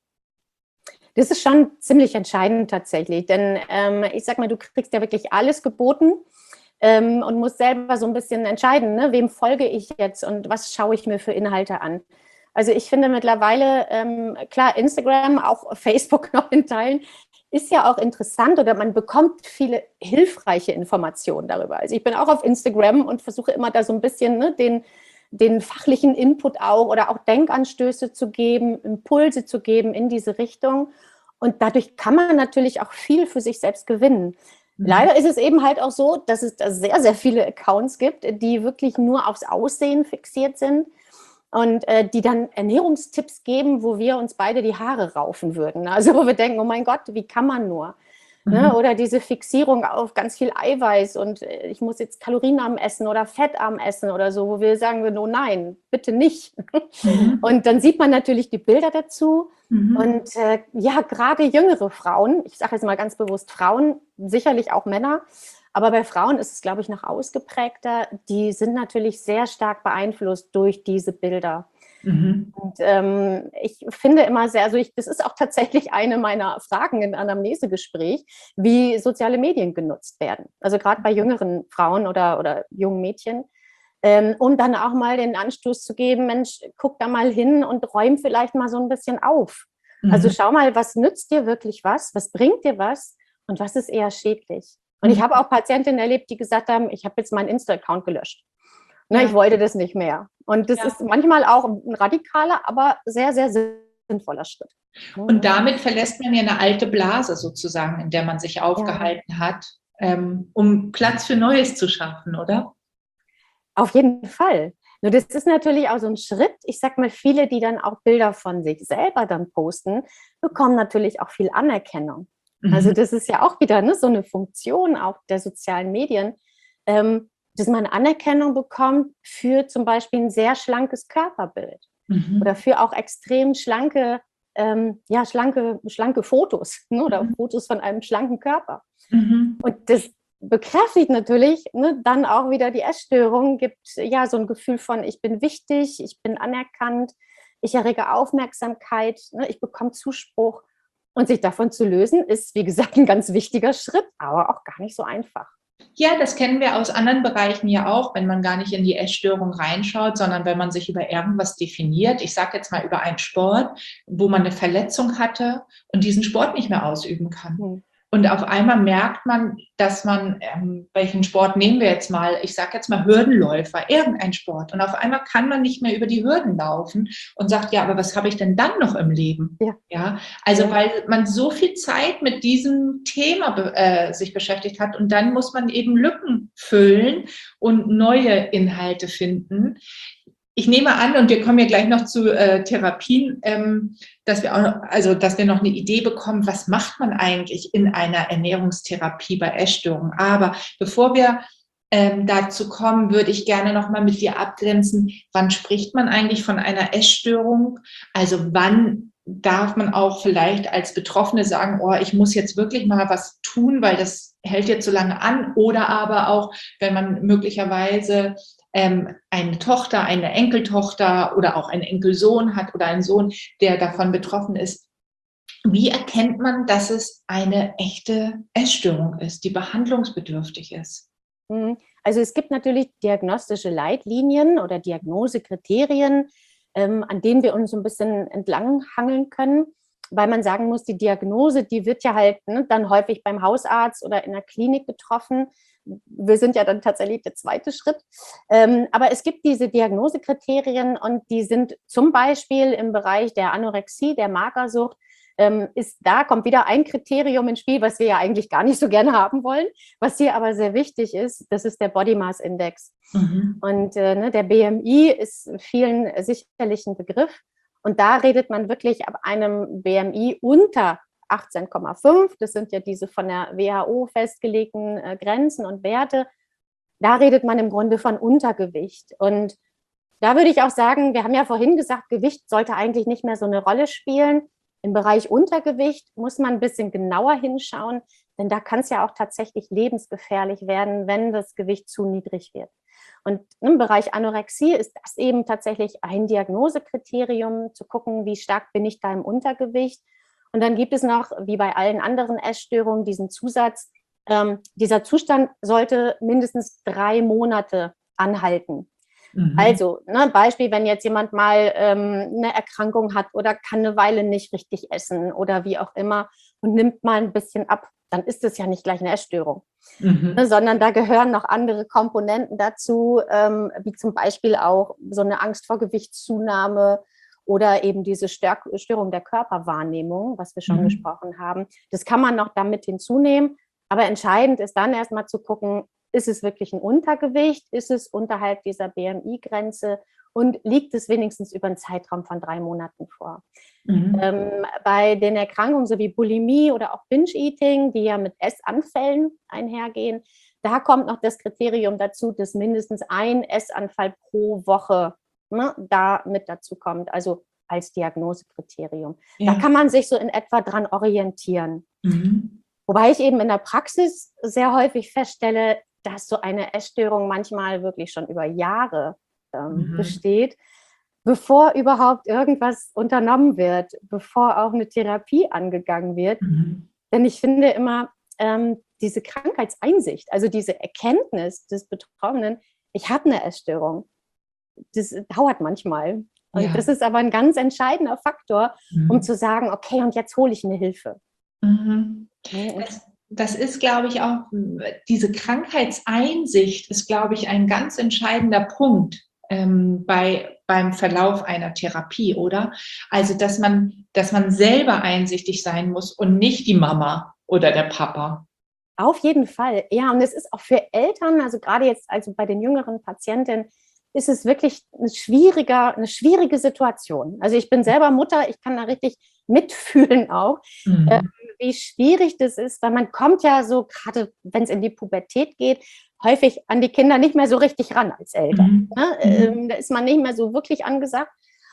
Das ist schon ziemlich entscheidend tatsächlich, denn ähm, ich sag mal, du kriegst ja wirklich alles geboten. Ähm, und muss selber so ein bisschen entscheiden, ne, wem folge ich jetzt und was schaue ich mir für Inhalte an. Also ich finde mittlerweile, ähm, klar, Instagram, auch Facebook noch in Teilen, ist ja auch interessant oder man bekommt viele hilfreiche Informationen darüber. Also ich bin auch auf Instagram und versuche immer da so ein bisschen ne, den, den fachlichen Input auch oder auch Denkanstöße zu geben, Impulse zu geben in diese Richtung. Und dadurch kann man natürlich auch viel für sich selbst gewinnen. Leider ist es eben halt auch so, dass es da sehr, sehr viele Accounts gibt, die wirklich nur aufs Aussehen fixiert sind und äh, die dann Ernährungstipps geben, wo wir uns beide die Haare raufen würden. Also wo wir denken, oh mein Gott, wie kann man nur? Mhm. Ne? Oder diese Fixierung auf ganz viel Eiweiß und äh, ich muss jetzt kalorienarm essen oder fettarm essen oder so, wo wir sagen würden, oh nein, bitte nicht. Mhm. Und dann sieht man natürlich die Bilder dazu. Mhm. Und äh, ja, gerade jüngere Frauen, ich sage jetzt mal ganz bewusst Frauen, sicherlich auch Männer, aber bei Frauen ist es, glaube ich, noch ausgeprägter. Die sind natürlich sehr stark beeinflusst durch diese Bilder. Mhm. Und ähm, ich finde immer sehr, also ich, das ist auch tatsächlich eine meiner Fragen im Anamnesegespräch, wie soziale Medien genutzt werden. Also gerade bei jüngeren Frauen oder, oder jungen Mädchen. Ähm, um dann auch mal den Anstoß zu geben, Mensch, guck da mal hin und räum vielleicht mal so ein bisschen auf. Mhm. Also schau mal, was nützt dir wirklich was, was bringt dir was und was ist eher schädlich. Und mhm. ich habe auch Patientinnen erlebt, die gesagt haben, ich habe jetzt meinen Insta-Account gelöscht. Ne, ja. Ich wollte das nicht mehr. Und das ja. ist manchmal auch ein radikaler, aber sehr, sehr sinnvoller Schritt. Und damit verlässt man ja eine alte Blase sozusagen, in der man sich aufgehalten ja. hat, ähm, um Platz für Neues zu schaffen, oder? Auf jeden Fall. Nur das ist natürlich auch so ein Schritt. Ich sag mal, viele, die dann auch Bilder von sich selber dann posten, bekommen natürlich auch viel Anerkennung. Mhm. Also das ist ja auch wieder ne, so eine Funktion auch der sozialen Medien, ähm, dass man Anerkennung bekommt für zum Beispiel ein sehr schlankes Körperbild mhm. oder für auch extrem schlanke, ähm, ja, schlanke, schlanke Fotos ne, oder mhm. Fotos von einem schlanken Körper. Mhm. Und das bekräftigt natürlich ne, dann auch wieder die Essstörung, gibt ja so ein Gefühl von, ich bin wichtig, ich bin anerkannt, ich errege Aufmerksamkeit, ne, ich bekomme Zuspruch. Und sich davon zu lösen, ist, wie gesagt, ein ganz wichtiger Schritt, aber auch gar nicht so einfach. Ja, das kennen wir aus anderen Bereichen ja auch, wenn man gar nicht in die Essstörung reinschaut, sondern wenn man sich über irgendwas definiert. Ich sage jetzt mal über einen Sport, wo man eine Verletzung hatte und diesen Sport nicht mehr ausüben kann. Hm. Und auf einmal merkt man, dass man, ähm, welchen Sport nehmen wir jetzt mal, ich sage jetzt mal Hürdenläufer, irgendein Sport. Und auf einmal kann man nicht mehr über die Hürden laufen und sagt, ja, aber was habe ich denn dann noch im Leben? Ja, ja also ja. weil man so viel Zeit mit diesem Thema äh, sich beschäftigt hat und dann muss man eben Lücken füllen und neue Inhalte finden. Ich nehme an, und wir kommen ja gleich noch zu äh, Therapien, ähm, dass wir auch noch, also dass wir noch eine Idee bekommen, was macht man eigentlich in einer Ernährungstherapie bei Essstörungen. Aber bevor wir ähm, dazu kommen, würde ich gerne noch mal mit dir abgrenzen, wann spricht man eigentlich von einer Essstörung? Also wann darf man auch vielleicht als Betroffene sagen, oh, ich muss jetzt wirklich mal was tun, weil das hält jetzt so lange an. Oder aber auch, wenn man möglicherweise ähm, eine Tochter, eine Enkeltochter oder auch einen Enkelsohn hat oder einen Sohn, der davon betroffen ist. Wie erkennt man, dass es eine echte Essstörung ist, die behandlungsbedürftig ist? Also es gibt natürlich diagnostische Leitlinien oder Diagnosekriterien, ähm, an denen wir uns so ein bisschen entlanghangeln können, weil man sagen muss, die Diagnose, die wird ja halt ne, dann häufig beim Hausarzt oder in der Klinik getroffen. Wir sind ja dann tatsächlich der zweite Schritt. Ähm, aber es gibt diese Diagnosekriterien und die sind zum Beispiel im Bereich der Anorexie, der Magersucht, ähm, ist da kommt wieder ein Kriterium ins Spiel, was wir ja eigentlich gar nicht so gerne haben wollen, was hier aber sehr wichtig ist, das ist der Body Mass Index. Mhm. Und äh, ne, der B M I ist vielen sicherlich ein Begriff. Und da redet man wirklich ab einem B M I unter achtzehn Komma fünf. Das sind ja diese von der W H O festgelegten äh, Grenzen und Werte. Da redet man im Grunde von Untergewicht. Und da würde ich auch sagen, wir haben ja vorhin gesagt, Gewicht sollte eigentlich nicht mehr so eine Rolle spielen. Im Bereich Untergewicht muss man ein bisschen genauer hinschauen, denn da kann es ja auch tatsächlich lebensgefährlich werden, wenn das Gewicht zu niedrig wird. Und im Bereich Anorexie ist das eben tatsächlich ein Diagnosekriterium, zu gucken, wie stark bin ich da im Untergewicht. Und dann gibt es noch, wie bei allen anderen Essstörungen, diesen Zusatz, ähm, dieser Zustand sollte mindestens drei Monate anhalten. Mhm. Also, ne, Beispiel, wenn jetzt jemand mal ähm, eine Erkrankung hat oder kann eine Weile nicht richtig essen oder wie auch immer und nimmt mal ein bisschen ab, dann ist es ja nicht gleich eine Essstörung, mhm. ne, sondern da gehören noch andere Komponenten dazu, ähm, wie zum Beispiel auch so eine Angst vor Gewichtszunahme oder eben diese Störung der Körperwahrnehmung, was wir schon mhm. gesprochen haben. Das kann man noch damit hinzunehmen, aber entscheidend ist dann erstmal zu gucken, ist es wirklich ein Untergewicht? Ist es unterhalb dieser B M I-Grenze? Und liegt es wenigstens über einen Zeitraum von drei Monaten vor? Mhm. Ähm, bei den Erkrankungen so wie Bulimie oder auch Binge-Eating, die ja mit Essanfällen einhergehen, da kommt noch das Kriterium dazu, dass mindestens ein Essanfall pro Woche ne, da mit dazu kommt, also als Diagnosekriterium. Ja. Da kann man sich so in etwa dran orientieren. Mhm. Wobei ich eben in der Praxis sehr häufig feststelle, dass so eine Essstörung manchmal wirklich schon über Jahre ähm, mhm. besteht, bevor überhaupt irgendwas unternommen wird, bevor auch eine Therapie angegangen wird. Mhm. Denn ich finde immer, ähm, diese Krankheitseinsicht, also diese Erkenntnis des Betroffenen, ich habe eine Essstörung, das dauert manchmal. Und ja. das ist aber ein ganz entscheidender Faktor, mhm. um zu sagen, okay, und jetzt hole ich eine Hilfe. Mhm. Das, das ist, glaube ich, auch, diese Krankheitseinsicht ist, glaube ich, ein ganz entscheidender Punkt ähm, bei, beim Verlauf einer Therapie, oder? Also, dass man, dass man selber einsichtig sein muss und nicht die Mama oder der Papa. Auf jeden Fall, ja. Und es ist auch für Eltern, also gerade jetzt also bei den jüngeren Patientinnen, ist es wirklich eine schwierige, eine schwierige Situation. Also ich bin selber Mutter, ich kann da richtig mitfühlen auch, mhm. äh, wie schwierig das ist, weil man kommt ja so, gerade wenn es in die Pubertät geht, häufig an die Kinder nicht mehr so richtig ran als Eltern. Mhm. Ne? Ähm, da ist man nicht mehr so wirklich angesagt.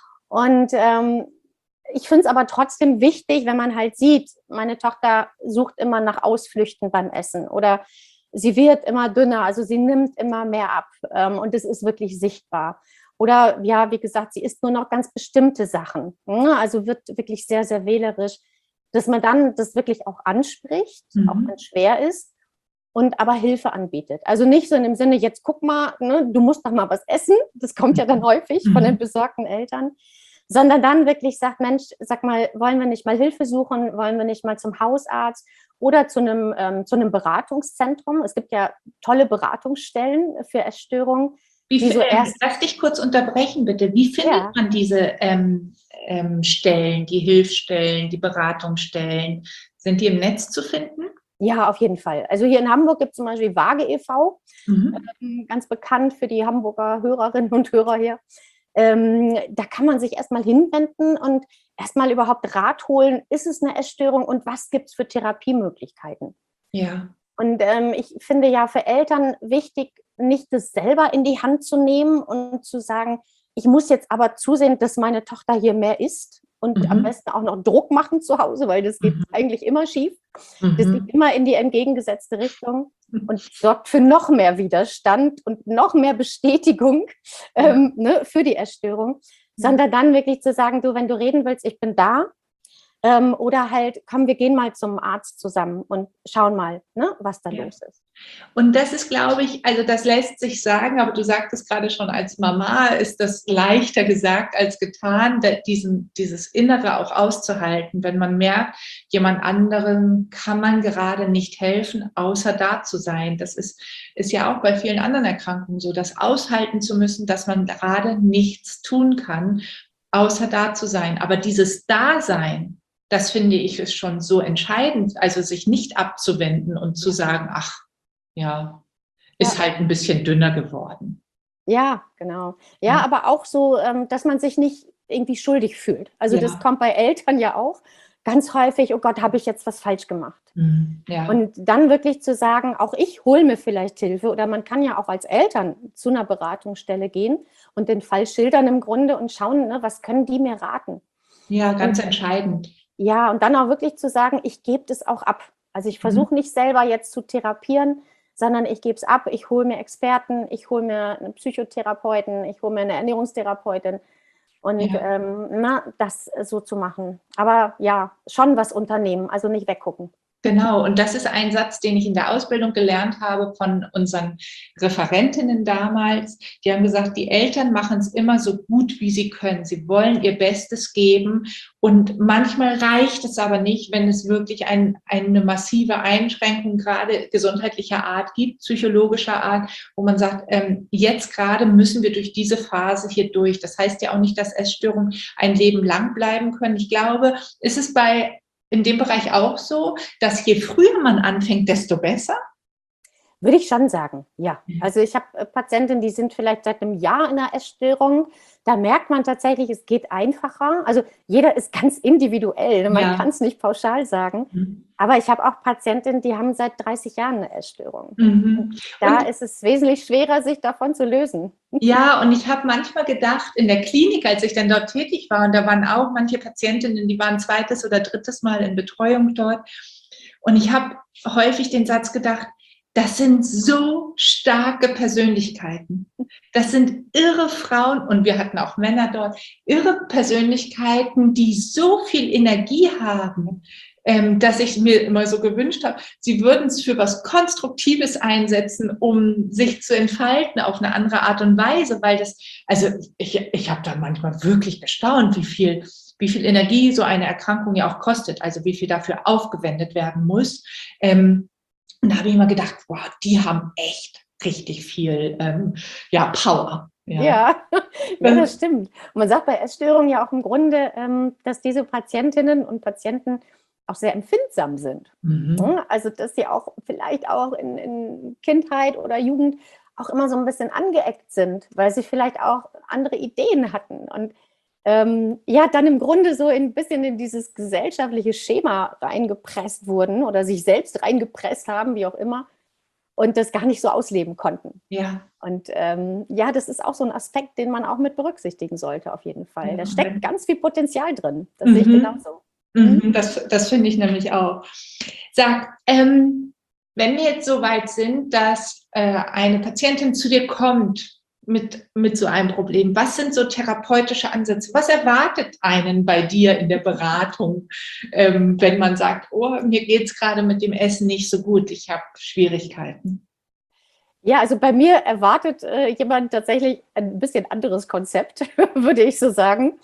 Und ähm, ich finde es aber trotzdem wichtig, wenn man halt sieht, meine Tochter sucht immer nach Ausflüchten beim Essen oder sie wird immer dünner, also sie nimmt immer mehr ab ähm, und es ist wirklich sichtbar. Oder ja, wie gesagt, sie isst nur noch ganz bestimmte Sachen, ne? Also wird wirklich sehr, sehr wählerisch, dass man dann das wirklich auch anspricht, mhm. auch wenn es schwer ist und aber Hilfe anbietet. Also nicht so in dem Sinne, jetzt guck mal, ne, du musst doch mal was essen, das kommt ja dann häufig mhm. von den besorgten Eltern, sondern dann wirklich sagt, Mensch, sag mal, wollen wir nicht mal Hilfe suchen, wollen wir nicht mal zum Hausarzt oder zu einem, ähm, zu einem Beratungszentrum. Es gibt ja tolle Beratungsstellen für Essstörungen. Wie die so ähm, erst lass dich kurz unterbrechen, bitte. Wie findet ja. man diese ähm, ähm, Stellen, die Hilfsstellen, die Beratungsstellen? Sind die im Netz zu finden? Ja, auf jeden Fall. Also hier in Hamburg gibt es zum Beispiel Waage e V, mhm. ähm, ganz bekannt für die Hamburger Hörerinnen und Hörer hier. Ähm, da kann man sich erstmal hinwenden und erstmal überhaupt Rat holen, ist es eine Essstörung und was gibt es für Therapiemöglichkeiten? Ja. Und ähm, ich finde ja für Eltern wichtig, nicht das selber in die Hand zu nehmen und zu sagen, ich muss jetzt aber zusehen, dass meine Tochter hier mehr isst und mhm. am besten auch noch Druck machen zu Hause, weil das geht mhm. eigentlich immer schief. Mhm. Das geht immer in die entgegengesetzte Richtung und sorgt für noch mehr Widerstand und noch mehr Bestätigung ähm, ne, für die Essstörung, sondern dann wirklich zu sagen, du, wenn du reden willst, ich bin da. Ähm, oder halt, komm, wir gehen mal zum Arzt zusammen und schauen mal, ne, was da Ja. los ist. Und das ist, glaube ich, also das lässt sich sagen, aber du sagtest gerade schon, als Mama ist das leichter gesagt als getan, diesen, dieses Innere auch auszuhalten, wenn man merkt, jemand anderem kann man gerade nicht helfen, außer da zu sein. Das ist, ist ja auch bei vielen anderen Erkrankungen so, das aushalten zu müssen, dass man gerade nichts tun kann, außer da zu sein. Aber dieses Dasein, das finde ich ist schon so entscheidend, also sich nicht abzuwenden und zu sagen, ach, ja, ist Ja. halt ein bisschen dünner geworden. Ja, genau. Ja, Ja. aber auch so, ähm, dass man sich nicht irgendwie schuldig fühlt. Also das Ja. kommt bei Eltern ja auch ganz häufig, oh Gott, habe ich jetzt was falsch gemacht? Mhm. Ja. Und dann wirklich zu sagen, auch ich hole mir vielleicht Hilfe, oder man kann ja auch als Eltern zu einer Beratungsstelle gehen und den Fall schildern im Grunde und schauen, ne, was können die mir raten? Ja, ganz Und, entscheidend. ja, und dann auch wirklich zu sagen, ich gebe das auch ab. Also ich Mhm. versuche nicht selber jetzt zu therapieren, sondern ich gebe es ab, ich hole mir Experten, ich hole mir einen Psychotherapeuten, ich hole mir eine Ernährungstherapeutin und Ja. ähm, na, das so zu machen. Aber ja, schon was unternehmen, also nicht weggucken. Genau, und das ist ein Satz, den ich in der Ausbildung gelernt habe von unseren Referentinnen damals. Die haben gesagt, die Eltern machen es immer so gut, wie sie können. Sie wollen ihr Bestes geben und manchmal reicht es aber nicht, wenn es wirklich ein, eine massive Einschränkung gerade gesundheitlicher Art gibt, psychologischer Art, wo man sagt, ähm, jetzt gerade müssen wir durch diese Phase hier durch. Das heißt ja auch nicht, dass Essstörungen ein Leben lang bleiben können. Ich glaube, ist es bei in dem Bereich auch so, dass je früher man anfängt, desto besser? Würde ich schon sagen, ja. Also ich habe äh, Patientinnen, die sind vielleicht seit einem Jahr in einer Essstörung. Da merkt man tatsächlich, es geht einfacher. Also jeder ist ganz individuell, ne? Man Ja. kann es nicht pauschal sagen. Mhm. Aber ich habe auch Patientinnen, die haben seit dreißig Jahren eine Essstörung. Und Mhm. da Und ist es wesentlich schwerer, sich davon zu lösen. ja, und ich habe manchmal gedacht, in der Klinik, als ich dann dort tätig war, und da waren auch manche Patientinnen, die waren zweites oder drittes Mal in Betreuung dort. Und ich habe häufig den Satz gedacht, das sind so starke Persönlichkeiten. Das sind irre Frauen, und wir hatten auch Männer dort, irre Persönlichkeiten, die so viel Energie haben, ähm, dass ich mir immer so gewünscht habe, sie würden es für was Konstruktives einsetzen, um sich zu entfalten auf eine andere Art und Weise, weil das, also ich, ich habe da manchmal wirklich gestaunt, wie viel, wie viel Energie so eine Erkrankung ja auch kostet, also wie viel dafür aufgewendet werden muss. Ähm, und da habe ich immer gedacht, wow, die haben echt richtig viel ähm, ja, Power. Ja. Ja, ja, das stimmt. Und man sagt bei Essstörungen ja auch im Grunde, ähm, dass diese Patientinnen und Patienten auch sehr empfindsam sind. Mhm. Also dass sie auch vielleicht auch in, in Kindheit oder Jugend auch immer so ein bisschen angeeckt sind, weil sie vielleicht auch andere Ideen hatten und ähm, ja, dann im Grunde so ein bisschen in dieses gesellschaftliche Schema reingepresst wurden oder sich selbst reingepresst haben, wie auch immer, und das gar nicht so ausleben konnten. Ja. Und ähm, ja, das ist auch so ein Aspekt, den man auch mit berücksichtigen sollte, auf jeden Fall. Ja. Da steckt ganz viel Potenzial drin. Das Mhm. sehe ich genauso. Mhm. Das, das finde ich nämlich auch. Sag, ähm, wenn wir jetzt so weit sind, dass äh, eine Patientin zu dir kommt mit, mit so einem Problem, was sind so therapeutische Ansätze? Was erwartet einen bei dir in der Beratung, ähm, wenn man sagt, oh, mir geht es gerade mit dem Essen nicht so gut, ich habe Schwierigkeiten? Ja, also bei mir erwartet äh, jemand tatsächlich ein bisschen anderes Konzept, würde ich so sagen.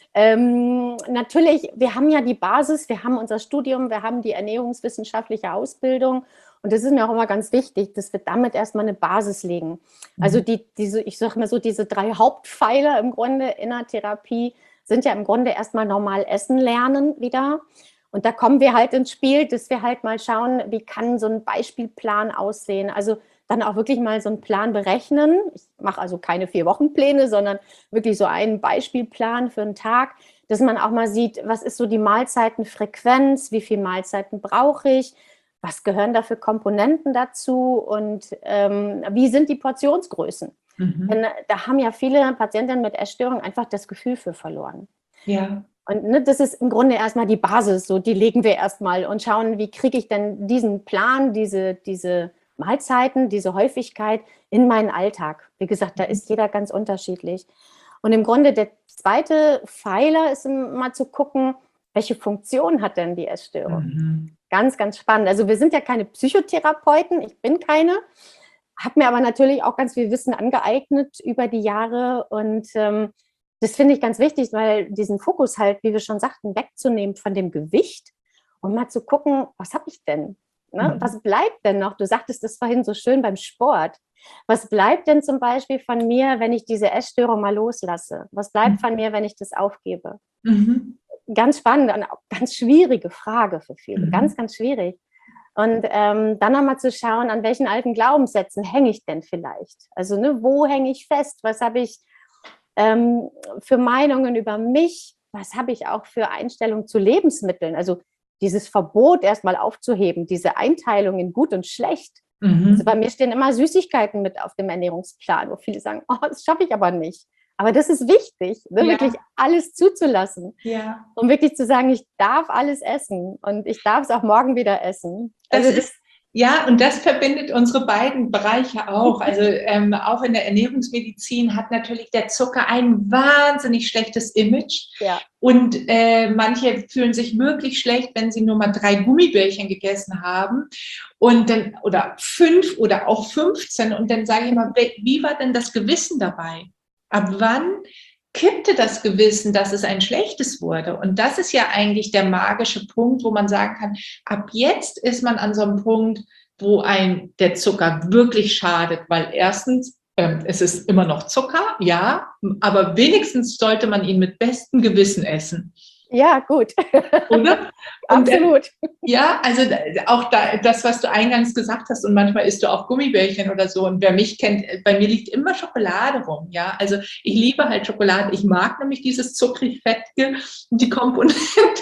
Ähm, natürlich, wir haben ja die Basis, wir haben unser Studium, wir haben die ernährungswissenschaftliche Ausbildung, und das ist mir auch immer ganz wichtig, dass wir damit erstmal eine Basis legen. Also die, diese, ich sage mal so, diese drei Hauptpfeiler im Grunde in der Therapie sind ja im Grunde erstmal normal essen lernen wieder. Und da kommen wir halt ins Spiel, dass wir halt mal schauen, wie kann so ein Beispielplan aussehen. Also dann auch wirklich mal so einen Plan berechnen. Ich mache also keine Vier-Wochen-Pläne, sondern wirklich so einen Beispielplan für einen Tag, dass man auch mal sieht, was ist so die Mahlzeitenfrequenz, wie viele Mahlzeiten brauche ich, was gehören da für Komponenten dazu und ähm, wie sind die Portionsgrößen. Mhm. Denn da haben ja viele Patientinnen mit Essstörungen einfach das Gefühl für verloren. Ja. Und ne, das ist im Grunde erstmal die Basis, so die legen wir erstmal und schauen, wie kriege ich denn diesen Plan, diese, diese Mahlzeiten, diese Häufigkeit in meinen Alltag. Wie gesagt, da ist jeder ganz unterschiedlich. Und im Grunde der zweite Pfeiler ist mal zu gucken, welche Funktion hat denn die Essstörung? Mhm. Ganz, ganz spannend. Also wir sind ja keine Psychotherapeuten, ich bin keine, habe mir aber natürlich auch ganz viel Wissen angeeignet über die Jahre und ähm, das finde ich ganz wichtig, weil diesen Fokus halt, wie wir schon sagten, wegzunehmen von dem Gewicht und mal zu gucken, was habe ich denn? Ne? Mhm. Was bleibt denn noch? Du sagtest das vorhin so schön beim Sport. Was bleibt denn zum Beispiel von mir, wenn ich diese Essstörung mal loslasse? Was bleibt von mir, wenn ich das aufgebe? Mhm. Ganz spannend und auch ganz schwierige Frage für viele. Mhm. Ganz, ganz schwierig. Und ähm, dann nochmal zu schauen, an welchen alten Glaubenssätzen hänge ich denn vielleicht? Also ne, wo hänge ich fest? Was habe ich ähm, für Meinungen über mich? Was habe ich auch für Einstellungen zu Lebensmitteln? Also dieses Verbot erstmal aufzuheben, diese Einteilung in gut und schlecht. Mhm. Also bei mir stehen immer Süßigkeiten mit auf dem Ernährungsplan, wo viele sagen, oh, das schaffe ich aber nicht. Aber das ist wichtig, ne, Ja. wirklich alles zuzulassen. Ja. Um wirklich zu sagen, ich darf alles essen und ich darf es auch morgen wieder essen. Das Also ist, ja, und das verbindet unsere beiden Bereiche auch. Also ähm, auch in der Ernährungsmedizin hat natürlich der Zucker ein wahnsinnig schlechtes Image. Ja. Und äh, manche fühlen sich wirklich schlecht, wenn sie nur mal drei Gummibärchen gegessen haben und dann oder fünf oder auch fünfzehn. Und dann sage ich mal, wie war denn das Gewissen dabei? Ab wann kippte das Gewissen, dass es ein schlechtes wurde? Und das ist ja eigentlich der magische Punkt, wo man sagen kann, ab jetzt ist man an so einem Punkt, wo ein der Zucker wirklich schadet, weil erstens, ähm, es ist immer noch Zucker, ja, aber wenigstens sollte man ihn mit bestem Gewissen essen. Ja, gut. Oder? Und, Absolut. Äh, ja, also auch da, das, was du eingangs gesagt hast, und manchmal isst du auch Gummibärchen oder so. Und wer mich kennt, bei mir liegt immer Schokolade rum. Ja, also ich liebe halt Schokolade. Ich mag nämlich dieses zuckrig-fettige, die Komponente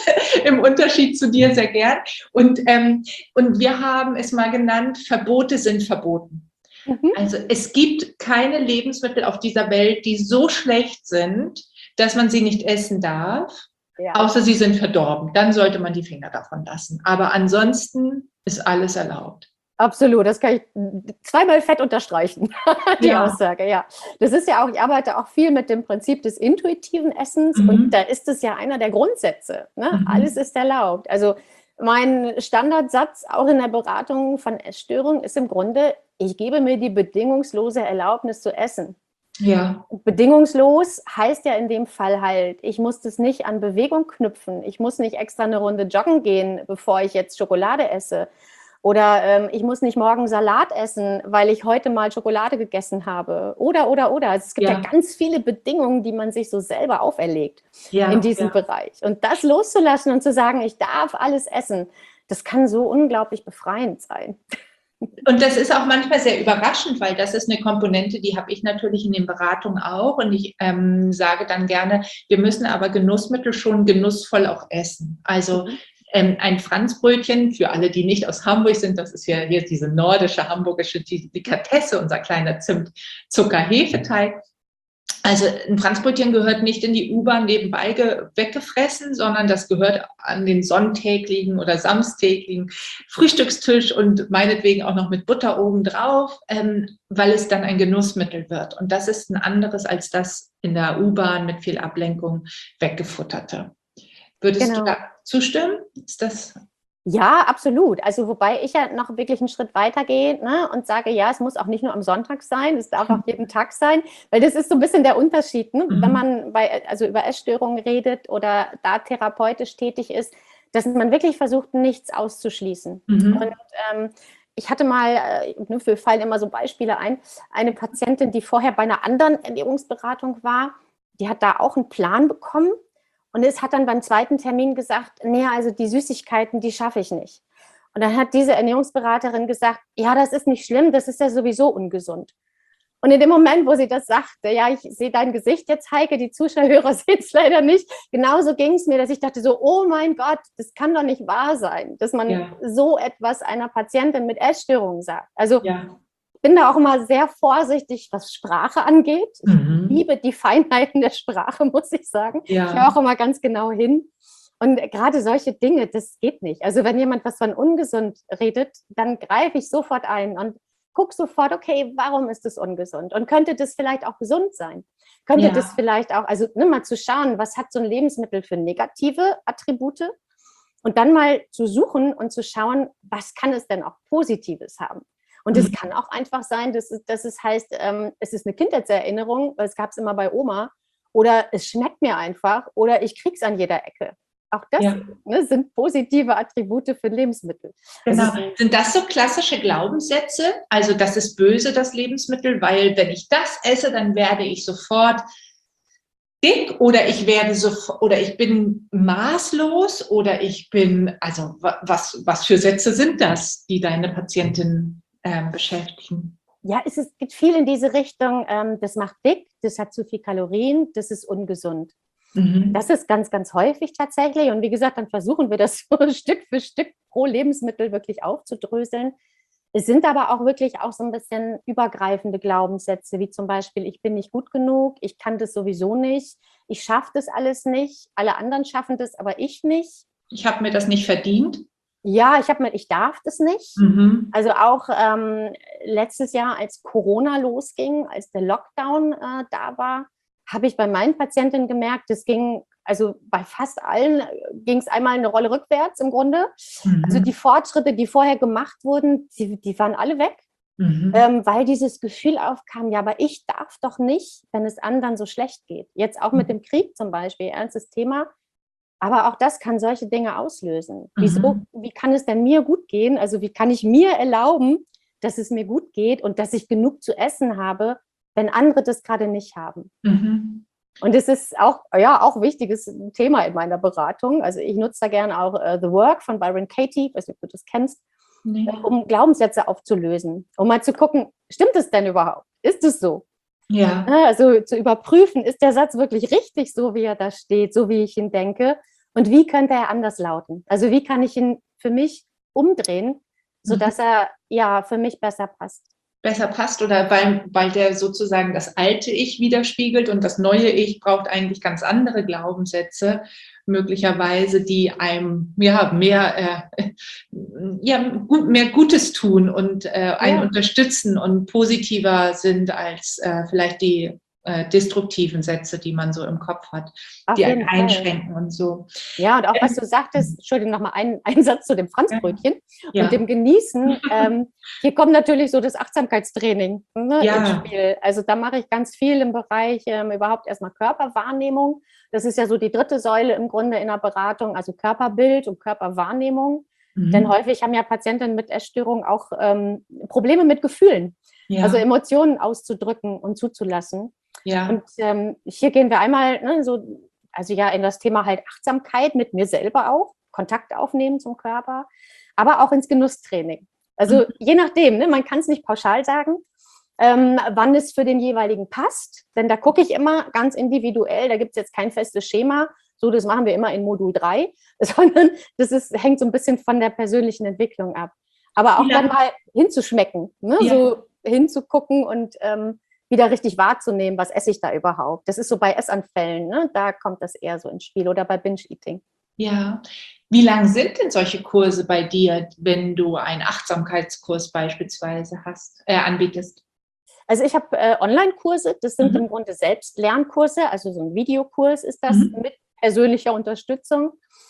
im Unterschied zu dir sehr gern. Und, ähm, und wir haben es mal genannt, Verbote sind verboten. Mhm. Also es gibt keine Lebensmittel auf dieser Welt, die so schlecht sind, dass man sie nicht essen darf. Ja. Außer sie sind verdorben, dann sollte man die Finger davon lassen. Aber ansonsten ist alles erlaubt. Absolut, das kann ich zweimal fett unterstreichen, die ja. Aussage, ja. Das ist ja auch, ich arbeite auch viel mit dem Prinzip des intuitiven Essens mhm. und da ist es ja einer der Grundsätze, ne? Mhm. Alles ist erlaubt. Also mein Standardsatz auch in der Beratung von Essstörungen ist im Grunde, ich gebe mir die bedingungslose Erlaubnis zu essen. Ja. Bedingungslos heißt ja in dem Fall halt, ich muss das nicht an Bewegung knüpfen. Ich muss nicht extra eine Runde joggen gehen, bevor ich jetzt Schokolade esse. Oder ähm, ich muss nicht morgen Salat essen, weil ich heute mal Schokolade gegessen habe. Oder, oder, oder. Also es gibt ja. ja ganz viele Bedingungen, die man sich so selber auferlegt ja, in diesem ja. Bereich. Und das loszulassen und zu sagen, ich darf alles essen, das kann so unglaublich befreiend sein. Und das ist auch manchmal sehr überraschend, weil das ist eine Komponente, die habe ich natürlich in den Beratungen auch. Und ich ähm, sage dann gerne, wir müssen aber Genussmittel schon genussvoll auch essen. Also ähm, ein Franzbrötchen, für alle, die nicht aus Hamburg sind, das ist ja hier diese nordische, hamburgische Delikatesse, unser kleiner Zimt-Zucker-Hefeteig. Also ein Franzbrötchen gehört nicht in die U-Bahn nebenbei ge- weggefressen, sondern das gehört an den sonntäglichen oder samstäglichen Frühstückstisch und meinetwegen auch noch mit Butter obendrauf, ähm, weil es dann ein Genussmittel wird. Und das ist ein anderes als das in der U-Bahn mit viel Ablenkung weggefutterte. Würdest genau. du da zustimmen? Ist das... Ja, absolut. Also wobei ich ja noch wirklich einen Schritt weiter gehe, ne, und sage, ja, es muss auch nicht nur am Sonntag sein, es darf auch jeden Tag sein, weil das ist so ein bisschen der Unterschied, ne? Mhm. Wenn man bei, also über Essstörungen redet oder da therapeutisch tätig ist, dass man wirklich versucht, nichts auszuschließen. Mhm. Und ähm, ich hatte mal, ne, wir fallen immer so Beispiele ein, eine Patientin, die vorher bei einer anderen Ernährungsberatung war, die hat da auch einen Plan bekommen. Und es hat dann beim zweiten Termin gesagt, nee, also die Süßigkeiten, die schaffe ich nicht. Und dann hat diese Ernährungsberaterin gesagt, ja, das ist nicht schlimm, das ist ja sowieso ungesund. Und in dem Moment, wo sie das sagte, ja, ich sehe dein Gesicht jetzt, Heike, die Zuschauer sehen es leider nicht, genauso ging es mir, dass ich dachte so, oh mein Gott, das kann doch nicht wahr sein, dass man ja. so etwas einer Patientin mit Essstörungen sagt. Also ja. Ich bin da auch immer sehr vorsichtig, was Sprache angeht. Mhm. Ich liebe die Feinheiten der Sprache, muss ich sagen. Ja. Ich höre auch immer ganz genau hin. Und gerade solche Dinge, das geht nicht. Also wenn jemand was von ungesund redet, dann greife ich sofort ein. Und guck sofort, okay, warum ist das ungesund? Und könnte das vielleicht auch gesund sein? Könnte Ja. das vielleicht auch, also ne, mal zu schauen, was hat so ein Lebensmittel für negative Attribute? Und dann mal zu suchen und zu schauen, was kann es denn auch Positives haben? Und es Mhm. kann auch einfach sein, dass es, dass es heißt, ähm, es ist eine Kindheitserinnerung, weil es gab es immer bei Oma, oder es schmeckt mir einfach, oder ich krieg's an jeder Ecke. Auch das Ja. ne, sind positive Attribute für Lebensmittel. Genau. Also es, Sind das so klassische Glaubenssätze? Also das ist böse, das Lebensmittel, weil wenn ich das esse, dann werde ich sofort dick oder ich werde so oder ich bin maßlos oder ich bin, also was, was für Sätze sind das, die deine Patientin äh, beschäftigen? ja, es ist, geht viel in diese Richtung, ähm, das macht dick, das hat zu viel Kalorien, das ist ungesund. Mhm. Das ist ganz, ganz häufig tatsächlich. Und wie gesagt, dann versuchen wir das so Stück für Stück pro Lebensmittel wirklich aufzudröseln. Es sind aber auch wirklich auch so ein bisschen übergreifende Glaubenssätze, wie zum Beispiel, ich bin nicht gut genug, ich kann das sowieso nicht, ich schaffe das alles nicht, alle anderen schaffen das, aber ich nicht. Ich habe mir das nicht verdient. Ja, ich habe mir, ich darf das nicht. Mhm. Also auch ähm, letztes Jahr, als Corona losging, als der Lockdown äh, da war, habe ich bei meinen Patientinnen gemerkt, es ging, also bei fast allen ging es einmal eine Rolle rückwärts im Grunde. Mhm. Also die Fortschritte, die vorher gemacht wurden, die, die waren alle weg, Mhm. ähm, weil dieses Gefühl aufkam, ja, aber ich darf doch nicht, wenn es anderen so schlecht geht. Jetzt auch mit dem Krieg zum Beispiel, ernstes Thema. Aber auch das kann solche Dinge auslösen. Wieso, Mhm. wie kann es denn mir gut gehen? Also wie kann ich mir erlauben, dass es mir gut geht und dass ich genug zu essen habe, wenn andere das gerade nicht haben? Mhm. Und es ist auch, ja, auch ein wichtiges Thema in meiner Beratung. Also ich nutze da gerne auch uh, The Work von Byron Katie, ich weiß nicht, ob du das kennst, Nee. um Glaubenssätze aufzulösen, um mal zu gucken, stimmt es denn überhaupt? Ist es so? Ja. Also zu überprüfen, ist der Satz wirklich richtig so, wie er da steht, so wie ich ihn denke? Und wie könnte er anders lauten? Also wie kann ich ihn für mich umdrehen, sodass er ja für mich besser passt? Besser passt oder weil, weil der sozusagen das alte Ich widerspiegelt und das neue Ich braucht eigentlich ganz andere Glaubenssätze, möglicherweise, die einem ja, mehr, äh, ja, gut, mehr Gutes tun und äh, einen Ja. unterstützen und positiver sind als äh, vielleicht die äh, destruktiven Sätze, die man so im Kopf hat, Auf die einen jeden Fall. einschränken und so. Ja, und auch was du sagtest, Entschuldigung, nochmal ein, ein Satz zu dem Franzbrötchen Ja. und dem Genießen. Ähm, hier kommt natürlich so das Achtsamkeitstraining ne, Ja. ins Spiel. Also da mache ich ganz viel im Bereich ähm, überhaupt erstmal Körperwahrnehmung. Das ist ja so die dritte Säule im Grunde in der Beratung, also Körperbild und Körperwahrnehmung. Mhm. Denn häufig haben ja Patientinnen mit Essstörungen auch ähm, Probleme mit Gefühlen, Ja. also Emotionen auszudrücken und zuzulassen. Ja. Und ähm, hier gehen wir einmal ne, so, also ja in das Thema halt Achtsamkeit mit mir selber auch, Kontakt aufnehmen zum Körper, aber auch ins Genusstraining. Also Mhm. je nachdem, ne, man kann es nicht pauschal sagen, ähm, wann es für den jeweiligen passt, denn da gucke ich immer ganz individuell, da gibt es jetzt kein festes Schema, so das machen wir immer in Modul drei, sondern das ist, hängt so ein bisschen von der persönlichen Entwicklung ab. Aber auch Ja. dann mal hinzuschmecken, ne, Ja. so hinzugucken und ähm, wieder richtig wahrzunehmen, was esse ich da überhaupt. Das ist so bei Essanfällen, ne? Da kommt das eher so ins Spiel oder bei Binge-Eating. Ja. Wie lang sind denn solche Kurse bei dir, wenn du einen Achtsamkeitskurs beispielsweise hast, äh, anbietest? Also ich habe äh, Online-Kurse, das sind Mhm. im Grunde Selbstlernkurse, also so ein Videokurs ist das Mhm. mit persönlicher Unterstützung.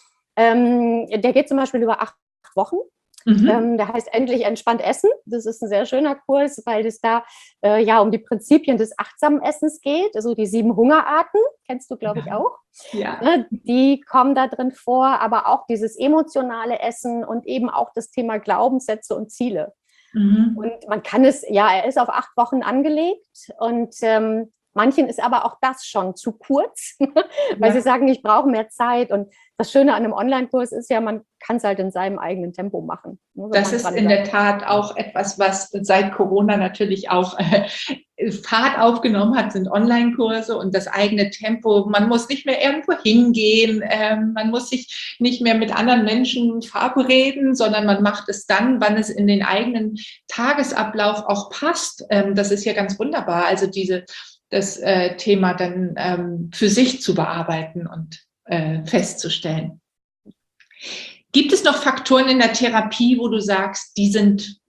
Ähm, der geht zum Beispiel über acht Wochen. Mhm. Ähm, der heißt Endlich entspannt essen. Das ist ein sehr schöner Kurs, weil es da äh, ja um die Prinzipien des achtsamen Essens geht. Also die sieben Hungerarten, kennst du, glaube ich, Ja. auch. Ja. Ne, die kommen da drin vor, aber auch dieses emotionale Essen und eben auch das Thema Glaubenssätze und Ziele. Mhm. Und man kann es, ja, er ist auf acht Wochen angelegt und ähm, manchen ist aber auch das schon zu kurz, weil Ja. sie sagen, ich brauche mehr Zeit. Und das Schöne an einem Online-Kurs ist ja, man kann es halt in seinem eigenen Tempo machen. Ne, wenn Das man ist dran in bleibt. der Tat auch etwas, was seit Corona natürlich auch äh, Fahrt aufgenommen hat, sind Online-Kurse und das eigene Tempo. Man muss nicht mehr irgendwo hingehen, ähm, man muss sich nicht mehr mit anderen Menschen verabreden, sondern man macht es dann, wann es in den eigenen Tagesablauf auch passt. Ähm, das ist ja ganz wunderbar. Also diese, das äh, Thema dann ähm, für sich zu bearbeiten und äh, festzustellen. Gibt es noch Faktoren in der Therapie, wo du sagst, die sind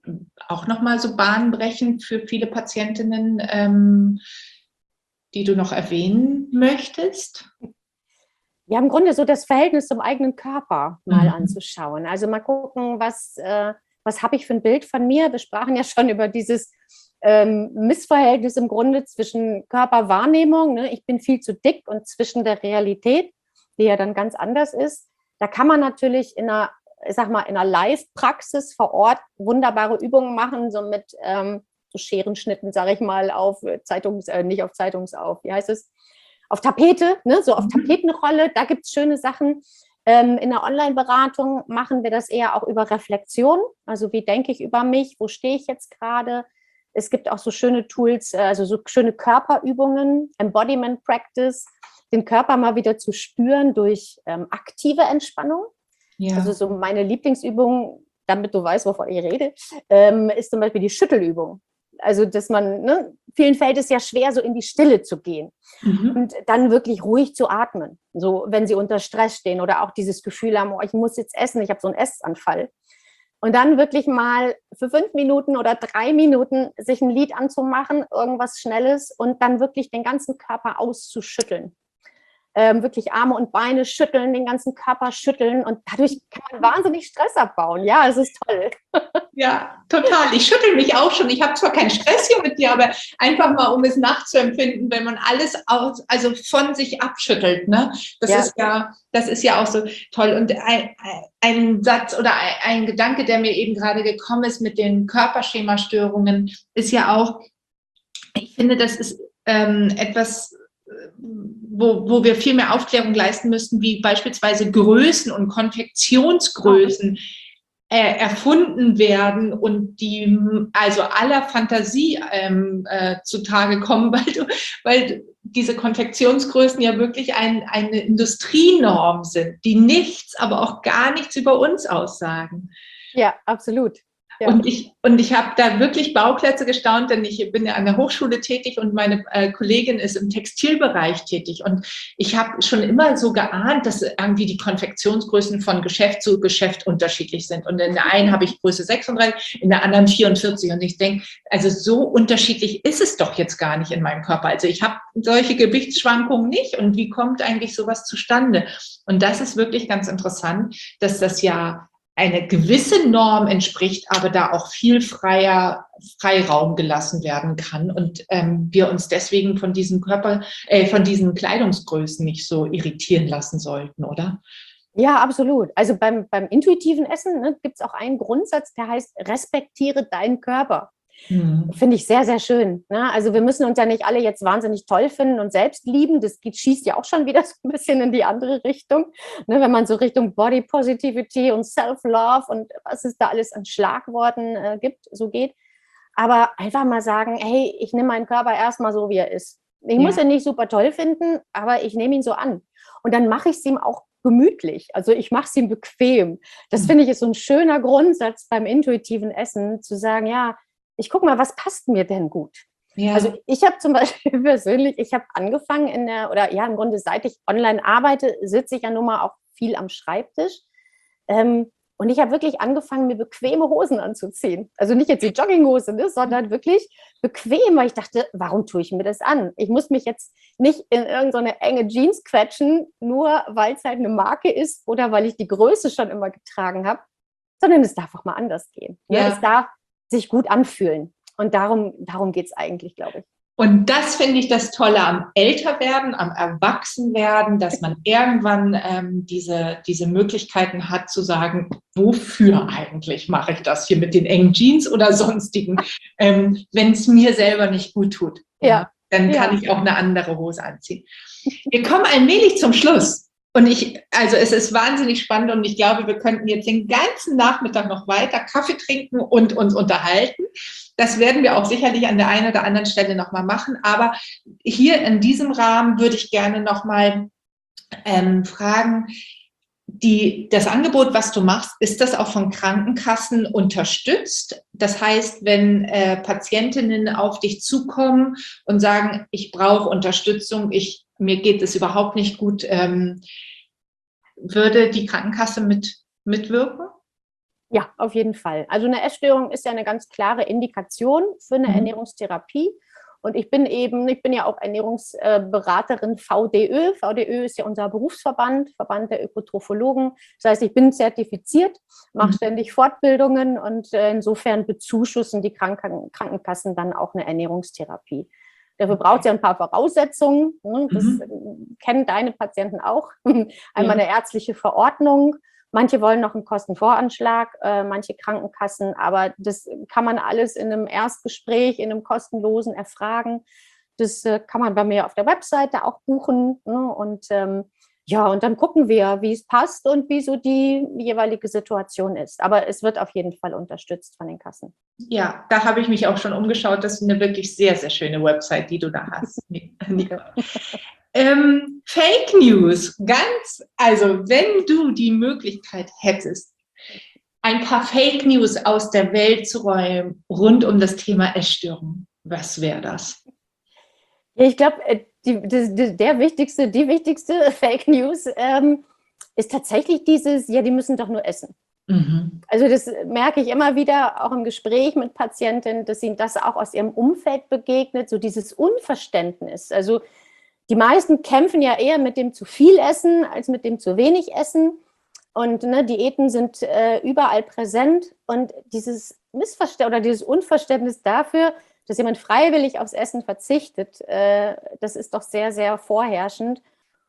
auch nochmal so bahnbrechend für viele Patientinnen, ähm, die du noch erwähnen möchtest? Ja, im Grunde so das Verhältnis zum eigenen Körper mal Mhm. anzuschauen. Also mal gucken, was, äh, was habe ich für ein Bild von mir? Wir sprachen ja schon über dieses ähm, Missverhältnis im Grunde zwischen Körperwahrnehmung, ne? Ich bin viel zu dick, und zwischen der Realität, die ja dann ganz anders ist. Da kann man natürlich in einer, ich sag mal, in einer Live-Praxis vor Ort wunderbare Übungen machen, so mit ähm, so Scherenschnitten, sage ich mal, auf Zeitungs, äh, nicht auf Zeitungs, auf, wie heißt es? Auf Tapete, ne, so auf Mhm. Tapetenrolle, da gibt es schöne Sachen. Ähm, in der Online-Beratung machen wir das eher auch über Reflexion. Also wie denke ich über mich, wo stehe ich jetzt gerade? Es gibt auch so schöne Tools, also so schöne Körperübungen, Embodiment Practice, den Körper mal wieder zu spüren durch ähm, aktive Entspannung. Ja. Also so meine Lieblingsübung, damit du weißt, wovon ich rede, ähm, ist zum Beispiel die Schüttelübung. Also, dass man, ne, vielen fällt es ja schwer, so in die Stille zu gehen Mhm. und dann wirklich ruhig zu atmen, so wenn sie unter Stress stehen oder auch dieses Gefühl haben, oh, ich muss jetzt essen, ich habe so einen Essanfall. Und dann wirklich mal für fünf Minuten oder drei Minuten sich ein Lied anzumachen, irgendwas Schnelles, und dann wirklich den ganzen Körper auszuschütteln. Ähm, wirklich Arme und Beine schütteln, den ganzen Körper schütteln, und dadurch kann man wahnsinnig Stress abbauen. Ja, es ist toll. Ja, total. Ich schüttel mich auch schon. Ich habe zwar keinen Stress hier mit dir, aber einfach mal, um es nachzuempfinden, wenn man alles aus, also von sich abschüttelt. Ne? Das Ja. ist ja, das ist ja auch so toll. Und ein, ein Satz oder ein, ein Gedanke, der mir eben gerade gekommen ist mit den Körperschemastörungen, ist ja auch, ich finde, das ist ähm, etwas, wo, wo wir viel mehr Aufklärung leisten müssten, wie beispielsweise Größen und Konfektionsgrößen äh, erfunden werden und die also aller Fantasie ähm, äh, zutage kommen, weil, du, weil diese Konfektionsgrößen ja wirklich ein, eine Industrienorm sind, die nichts, aber auch gar nichts über uns aussagen. Ja, absolut. Ja. Und ich, und ich habe da wirklich Bauplätze gestaunt, denn ich bin ja an der Hochschule tätig und meine äh, Kollegin ist im Textilbereich tätig. Und ich habe schon immer so geahnt, dass irgendwie die Konfektionsgrößen von Geschäft zu Geschäft unterschiedlich sind. Und in der einen habe ich Größe sechsunddreißig, in der anderen vierundvierzig. Und ich denke, also so unterschiedlich ist es doch jetzt gar nicht in meinem Körper. Also ich habe solche Gewichtsschwankungen nicht. Und wie kommt eigentlich sowas zustande? Und das ist wirklich ganz interessant, dass das ja eine gewisse Norm entspricht, aber da auch viel freier Freiraum gelassen werden kann und ähm, wir uns deswegen von diesen Körper, äh, von diesen Kleidungsgrößen nicht so irritieren lassen sollten, oder? Ja, absolut. Also beim, beim intuitiven Essen, ne, gibt es auch einen Grundsatz, der heißt, respektiere deinen Körper. Hm. Finde ich sehr, sehr schön. Ne? Also wir müssen uns ja nicht alle jetzt wahnsinnig toll finden und selbst lieben. Das geht, schießt ja auch schon wieder so ein bisschen in die andere Richtung. Ne? Wenn man so Richtung Body Positivity und Self-Love und was es da alles an Schlagworten äh, gibt, so geht. Aber einfach mal sagen, hey, ich nehme meinen Körper erstmal so, wie er ist. Ich Ja. muss ihn nicht super toll finden, aber ich nehme ihn so an. Und dann mache ich es ihm auch gemütlich. Also ich mache es ihm bequem. Das Hm. finde ich ist so ein schöner Grundsatz beim intuitiven Essen, zu sagen, ja, ich gucke mal, was passt mir denn gut? Ja. Also ich habe zum Beispiel persönlich, ich habe angefangen in der, oder ja, im Grunde seit ich online arbeite, sitze ich ja nun mal auch viel am Schreibtisch. Ähm, und ich habe wirklich angefangen, mir bequeme Hosen anzuziehen. Also nicht jetzt die Jogginghose, ne, sondern wirklich bequem, weil ich dachte, warum tue ich mir das an? Ich muss mich jetzt nicht in irgendeine enge Jeans quetschen, nur weil es halt eine Marke ist oder weil ich die Größe schon immer getragen habe, sondern es darf auch mal anders gehen. Ne? Ja. Es darf sich gut anfühlen. Und darum, darum geht es eigentlich, glaube ich. Und das finde ich das Tolle am Älterwerden, am Erwachsenwerden, dass man irgendwann ähm, diese, diese Möglichkeiten hat zu sagen, wofür eigentlich mache ich das hier mit den engen Jeans oder sonstigen, ähm, wenn es mir selber nicht gut tut. Ja, Ja. dann kann Ja. ich auch eine andere Hose anziehen. Wir kommen allmählich zum Schluss. Und ich, also es ist wahnsinnig spannend und ich glaube, wir könnten jetzt den ganzen Nachmittag noch weiter Kaffee trinken und uns unterhalten. Das werden wir auch sicherlich an der einen oder anderen Stelle nochmal machen. Aber hier in diesem Rahmen würde ich gerne nochmal ähm, fragen, die, das Angebot, was du machst, ist das auch von Krankenkassen unterstützt? Das heißt, wenn äh, Patientinnen auf dich zukommen und sagen, ich brauche Unterstützung, ich, mir geht es überhaupt nicht gut, ähm, würde die Krankenkasse mit, mitwirken? Ja, auf jeden Fall. Also eine Essstörung ist ja eine ganz klare Indikation für eine Mhm. Ernährungstherapie. Und ich bin eben, ich bin ja auch Ernährungsberaterin V D Ö. V D Ö ist ja unser Berufsverband, Verband der Ökotrophologen. Das heißt, ich bin zertifiziert, mache Mhm. ständig Fortbildungen und insofern bezuschussen die Kranken Krankenkassen dann auch eine Ernährungstherapie. Dafür braucht es ja ein paar Voraussetzungen. Das Mhm. kennen deine Patienten auch. Einmal Ja. eine ärztliche Verordnung. Manche wollen noch einen Kostenvoranschlag, äh, manche Krankenkassen, aber das kann man alles in einem Erstgespräch, in einem kostenlosen erfragen. Das äh, kann man bei mir auf der Webseite auch buchen. Ne? Und ähm, ja, und dann gucken wir, wie es passt und wie so die jeweilige Situation ist. Aber es wird auf jeden Fall unterstützt von den Kassen. Ja, da habe ich mich auch schon umgeschaut. Das ist eine wirklich sehr, sehr schöne Website, die du da hast. Nicole. Ähm, Fake News, ganz, also wenn du die Möglichkeit hättest, ein paar Fake News aus der Welt zu räumen rund um das Thema Essstörung, was wäre das? Ja, ich glaube, die, die, der wichtigste, die wichtigste Fake News ähm, ist tatsächlich dieses, ja, die müssen doch nur essen. Mhm. Also das merke ich immer wieder, auch im Gespräch mit Patientinnen, dass ihnen das auch aus ihrem Umfeld begegnet, so dieses Unverständnis. Also die meisten kämpfen ja eher mit dem zu viel Essen als mit dem zu wenig Essen. Und ne, Diäten sind äh, überall präsent. Und dieses Missverständnis oder dieses Unverständnis dafür, dass jemand freiwillig aufs Essen verzichtet, äh, das ist doch sehr, sehr vorherrschend.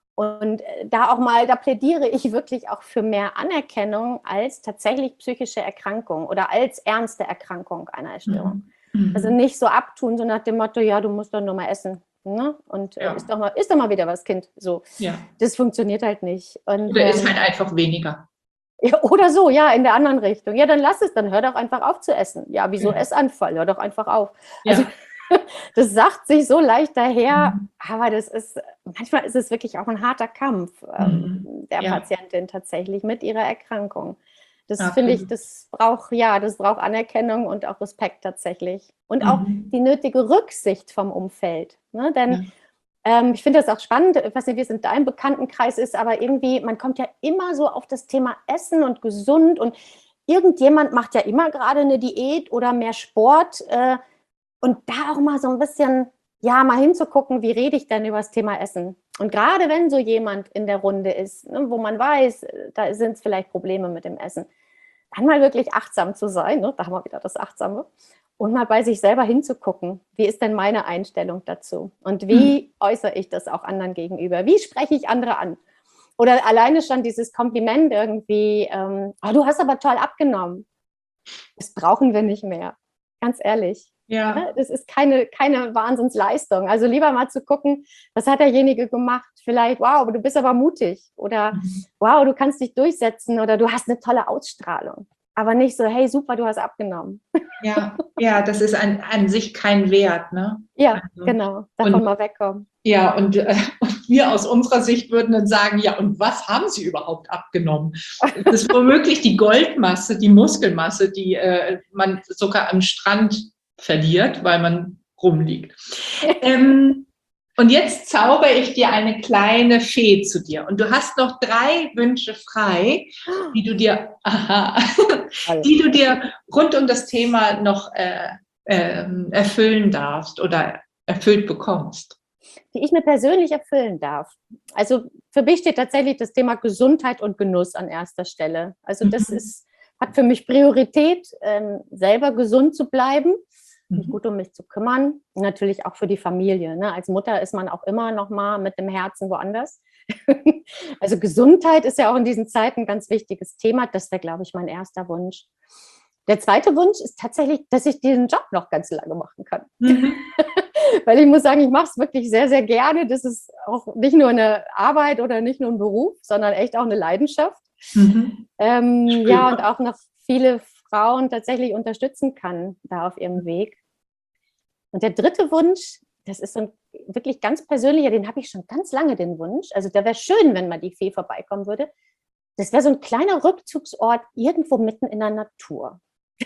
Und da auch mal, da plädiere ich wirklich auch für mehr Anerkennung als tatsächlich psychische Erkrankung oder als ernste Erkrankung einer Essstörung. Mhm. Also nicht so abtun, so nach dem Motto, ja, du musst doch nur mal essen. Ne? Und Ja. äh, ist, doch mal, ist doch mal wieder was, Kind. So. Ja. Das funktioniert halt nicht. Und, Oder ist ähm, halt einfach weniger. ja, oder so, ja, in der anderen Richtung. Ja, dann lass es, dann hör doch einfach auf zu essen. Ja, wieso Ja. Essanfall? Hör doch einfach auf. Ja. Also, das sagt sich so leicht daher, Mhm. aber das ist, manchmal ist es wirklich auch ein harter Kampf ähm, Mhm. der Ja. Patientin tatsächlich mit ihrer Erkrankung. Das Absolut. finde ich, das braucht, ja, das braucht Anerkennung und auch Respekt tatsächlich. Und auch Mhm. die nötige Rücksicht vom Umfeld. Ne? Denn Ja. ähm, ich finde das auch spannend, ich weiß nicht, wie es in deinem Bekanntenkreis ist, aber irgendwie, man kommt ja immer so auf das Thema Essen und gesund und irgendjemand macht ja immer gerade eine Diät oder mehr Sport. Äh, Und da auch mal so ein bisschen, ja, mal hinzugucken, wie rede ich denn über das Thema Essen? Und gerade wenn so jemand in der Runde ist, ne, wo man weiß, da sind es vielleicht Probleme mit dem Essen, dann mal wirklich achtsam zu sein, ne, da haben wir wieder das Achtsame, und mal bei sich selber hinzugucken, wie ist denn meine Einstellung dazu? Und wie Mhm. äußere ich das auch anderen gegenüber? Wie spreche ich andere an? Oder alleine schon dieses Kompliment irgendwie, ähm, oh, du hast aber toll abgenommen. Das brauchen wir nicht mehr, ganz ehrlich. Ja. Das ist keine, keine Wahnsinnsleistung. Also lieber mal zu gucken, was hat derjenige gemacht? Vielleicht, wow, du bist aber mutig. Oder Mhm. wow, du kannst dich durchsetzen. Oder du hast eine tolle Ausstrahlung. Aber nicht so, hey, super, du hast abgenommen. Ja, ja, das ist an, an sich kein Wert, ne? Ja, Also, genau. Davon und mal wegkommen. ja, und, äh, und wir aus unserer Sicht würden dann sagen, ja, und was haben Sie überhaupt abgenommen? Das ist womöglich die Goldmasse, die Muskelmasse, die äh, man sogar am Strand verliert, weil man rumliegt. Ähm, und jetzt zaubere ich dir eine kleine Fee zu dir. Und du hast noch drei Wünsche frei, die du dir, aha, die du dir rund um das Thema noch äh, äh, erfüllen darfst oder erfüllt bekommst. Die ich mir persönlich erfüllen darf. Also für mich steht tatsächlich das Thema Gesundheit und Genuss an erster Stelle. Also das ist, hat für mich Priorität, ähm, selber gesund zu bleiben, mich gut um mich zu kümmern. Und natürlich auch für die Familie. Ne? Als Mutter ist man auch immer noch mal mit dem Herzen woanders. Also Gesundheit ist ja auch in diesen Zeiten ein ganz wichtiges Thema. Das wäre, glaube ich, mein erster Wunsch. Der zweite Wunsch ist tatsächlich, dass ich diesen Job noch ganz lange machen kann. Mhm. Weil ich muss sagen, ich mache es wirklich sehr, sehr gerne. Das ist auch nicht nur eine Arbeit oder nicht nur ein Beruf, sondern echt auch eine Leidenschaft. Mhm. Ähm, ja, und auch noch viele Frauen tatsächlich unterstützen kann da auf ihrem Weg. Und der dritte Wunsch, das ist so ein wirklich ganz persönlicher, den habe ich schon ganz lange, den Wunsch. Also da wäre schön, wenn mal die Fee vorbeikommen würde. Das wäre so ein kleiner Rückzugsort irgendwo mitten in der Natur.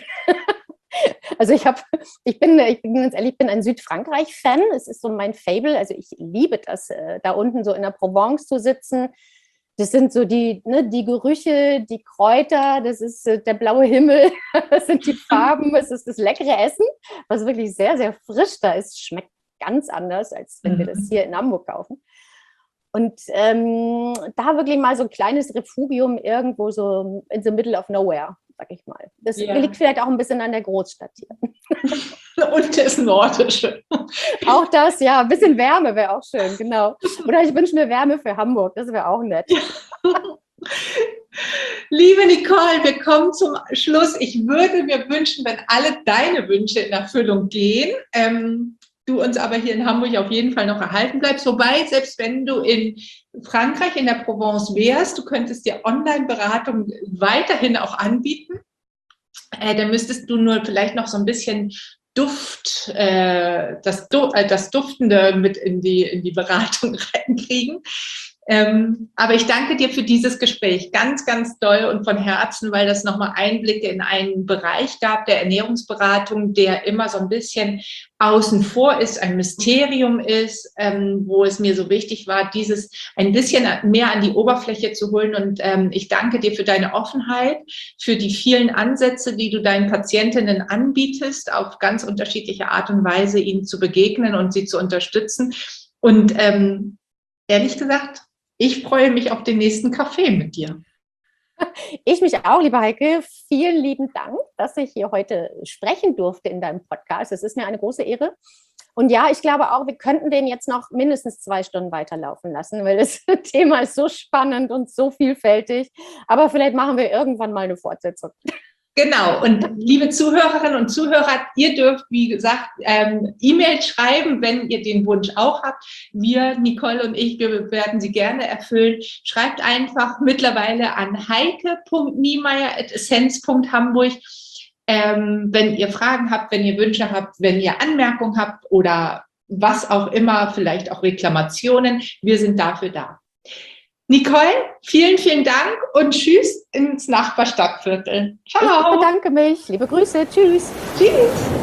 Also ich habe, ich bin, ich bin ganz ehrlich, ich bin ein Südfrankreich-Fan. Es ist so mein Fable. Also ich liebe das, da unten so in der Provence zu sitzen, Das sind so die, ne, die Gerüche, die Kräuter, das ist äh, der blaue Himmel, das sind die Farben, es ist das leckere Essen, was wirklich sehr, sehr frisch da ist. Schmeckt ganz anders, als wenn wir das hier in Hamburg kaufen. Und ähm, da wirklich mal so ein kleines Refugium irgendwo so in the middle of nowhere, sag ich mal. Das Ja. liegt vielleicht auch ein bisschen an der Großstadt hier. Und das Nordische. Auch das, ja, ein bisschen Wärme wäre auch schön, genau. Oder ich wünsche mir Wärme für Hamburg, das wäre auch nett. Liebe Nicole, wir kommen zum Schluss. Ich würde mir wünschen, wenn alle deine Wünsche in Erfüllung gehen, ähm, du uns aber hier in Hamburg auf jeden Fall noch erhalten bleibst. Wobei, selbst wenn du in Frankreich, in der Provence wärst, du könntest dir Online-Beratung weiterhin auch anbieten. Äh, dann müsstest du nur vielleicht noch so ein bisschen Duft, äh, das, äh, das Duftende mit in die, in die Beratung reinkriegen. Ähm, aber ich danke dir für dieses Gespräch ganz, ganz doll und von Herzen, weil das nochmal Einblicke in einen Bereich gab der Ernährungsberatung, der immer so ein bisschen außen vor ist, ein Mysterium ist, ähm, wo es mir so wichtig war, dieses ein bisschen mehr an die Oberfläche zu holen. Und ähm, ich danke dir für deine Offenheit, für die vielen Ansätze, die du deinen Patientinnen anbietest, auf ganz unterschiedliche Art und Weise ihnen zu begegnen und sie zu unterstützen. Und ähm, ehrlich gesagt, ich freue mich auf den nächsten Kaffee mit dir. Ich mich auch, liebe Heike. Vielen lieben Dank, dass ich hier heute sprechen durfte in deinem Podcast. Es ist mir eine große Ehre. Und ja, ich glaube auch, wir könnten den jetzt noch mindestens zwei Stunden weiterlaufen lassen, weil das Thema ist so spannend und so vielfältig. Aber vielleicht machen wir irgendwann mal eine Fortsetzung. Genau, und liebe Zuhörerinnen und Zuhörer, ihr dürft, wie gesagt, ähm, E-Mail schreiben, wenn ihr den Wunsch auch habt. Wir, Nicole und ich, wir werden sie gerne erfüllen. Schreibt einfach mittlerweile an heike punkt niemeyer at essenz punkt hamburg, ähm, wenn ihr Fragen habt, wenn ihr Wünsche habt, wenn ihr Anmerkungen habt oder was auch immer, vielleicht auch Reklamationen. Wir sind dafür da. Nicole, vielen, vielen Dank und tschüss ins Nachbarstadtviertel. Ciao. Ich bedanke mich. Liebe Grüße. Tschüss. Tschüss.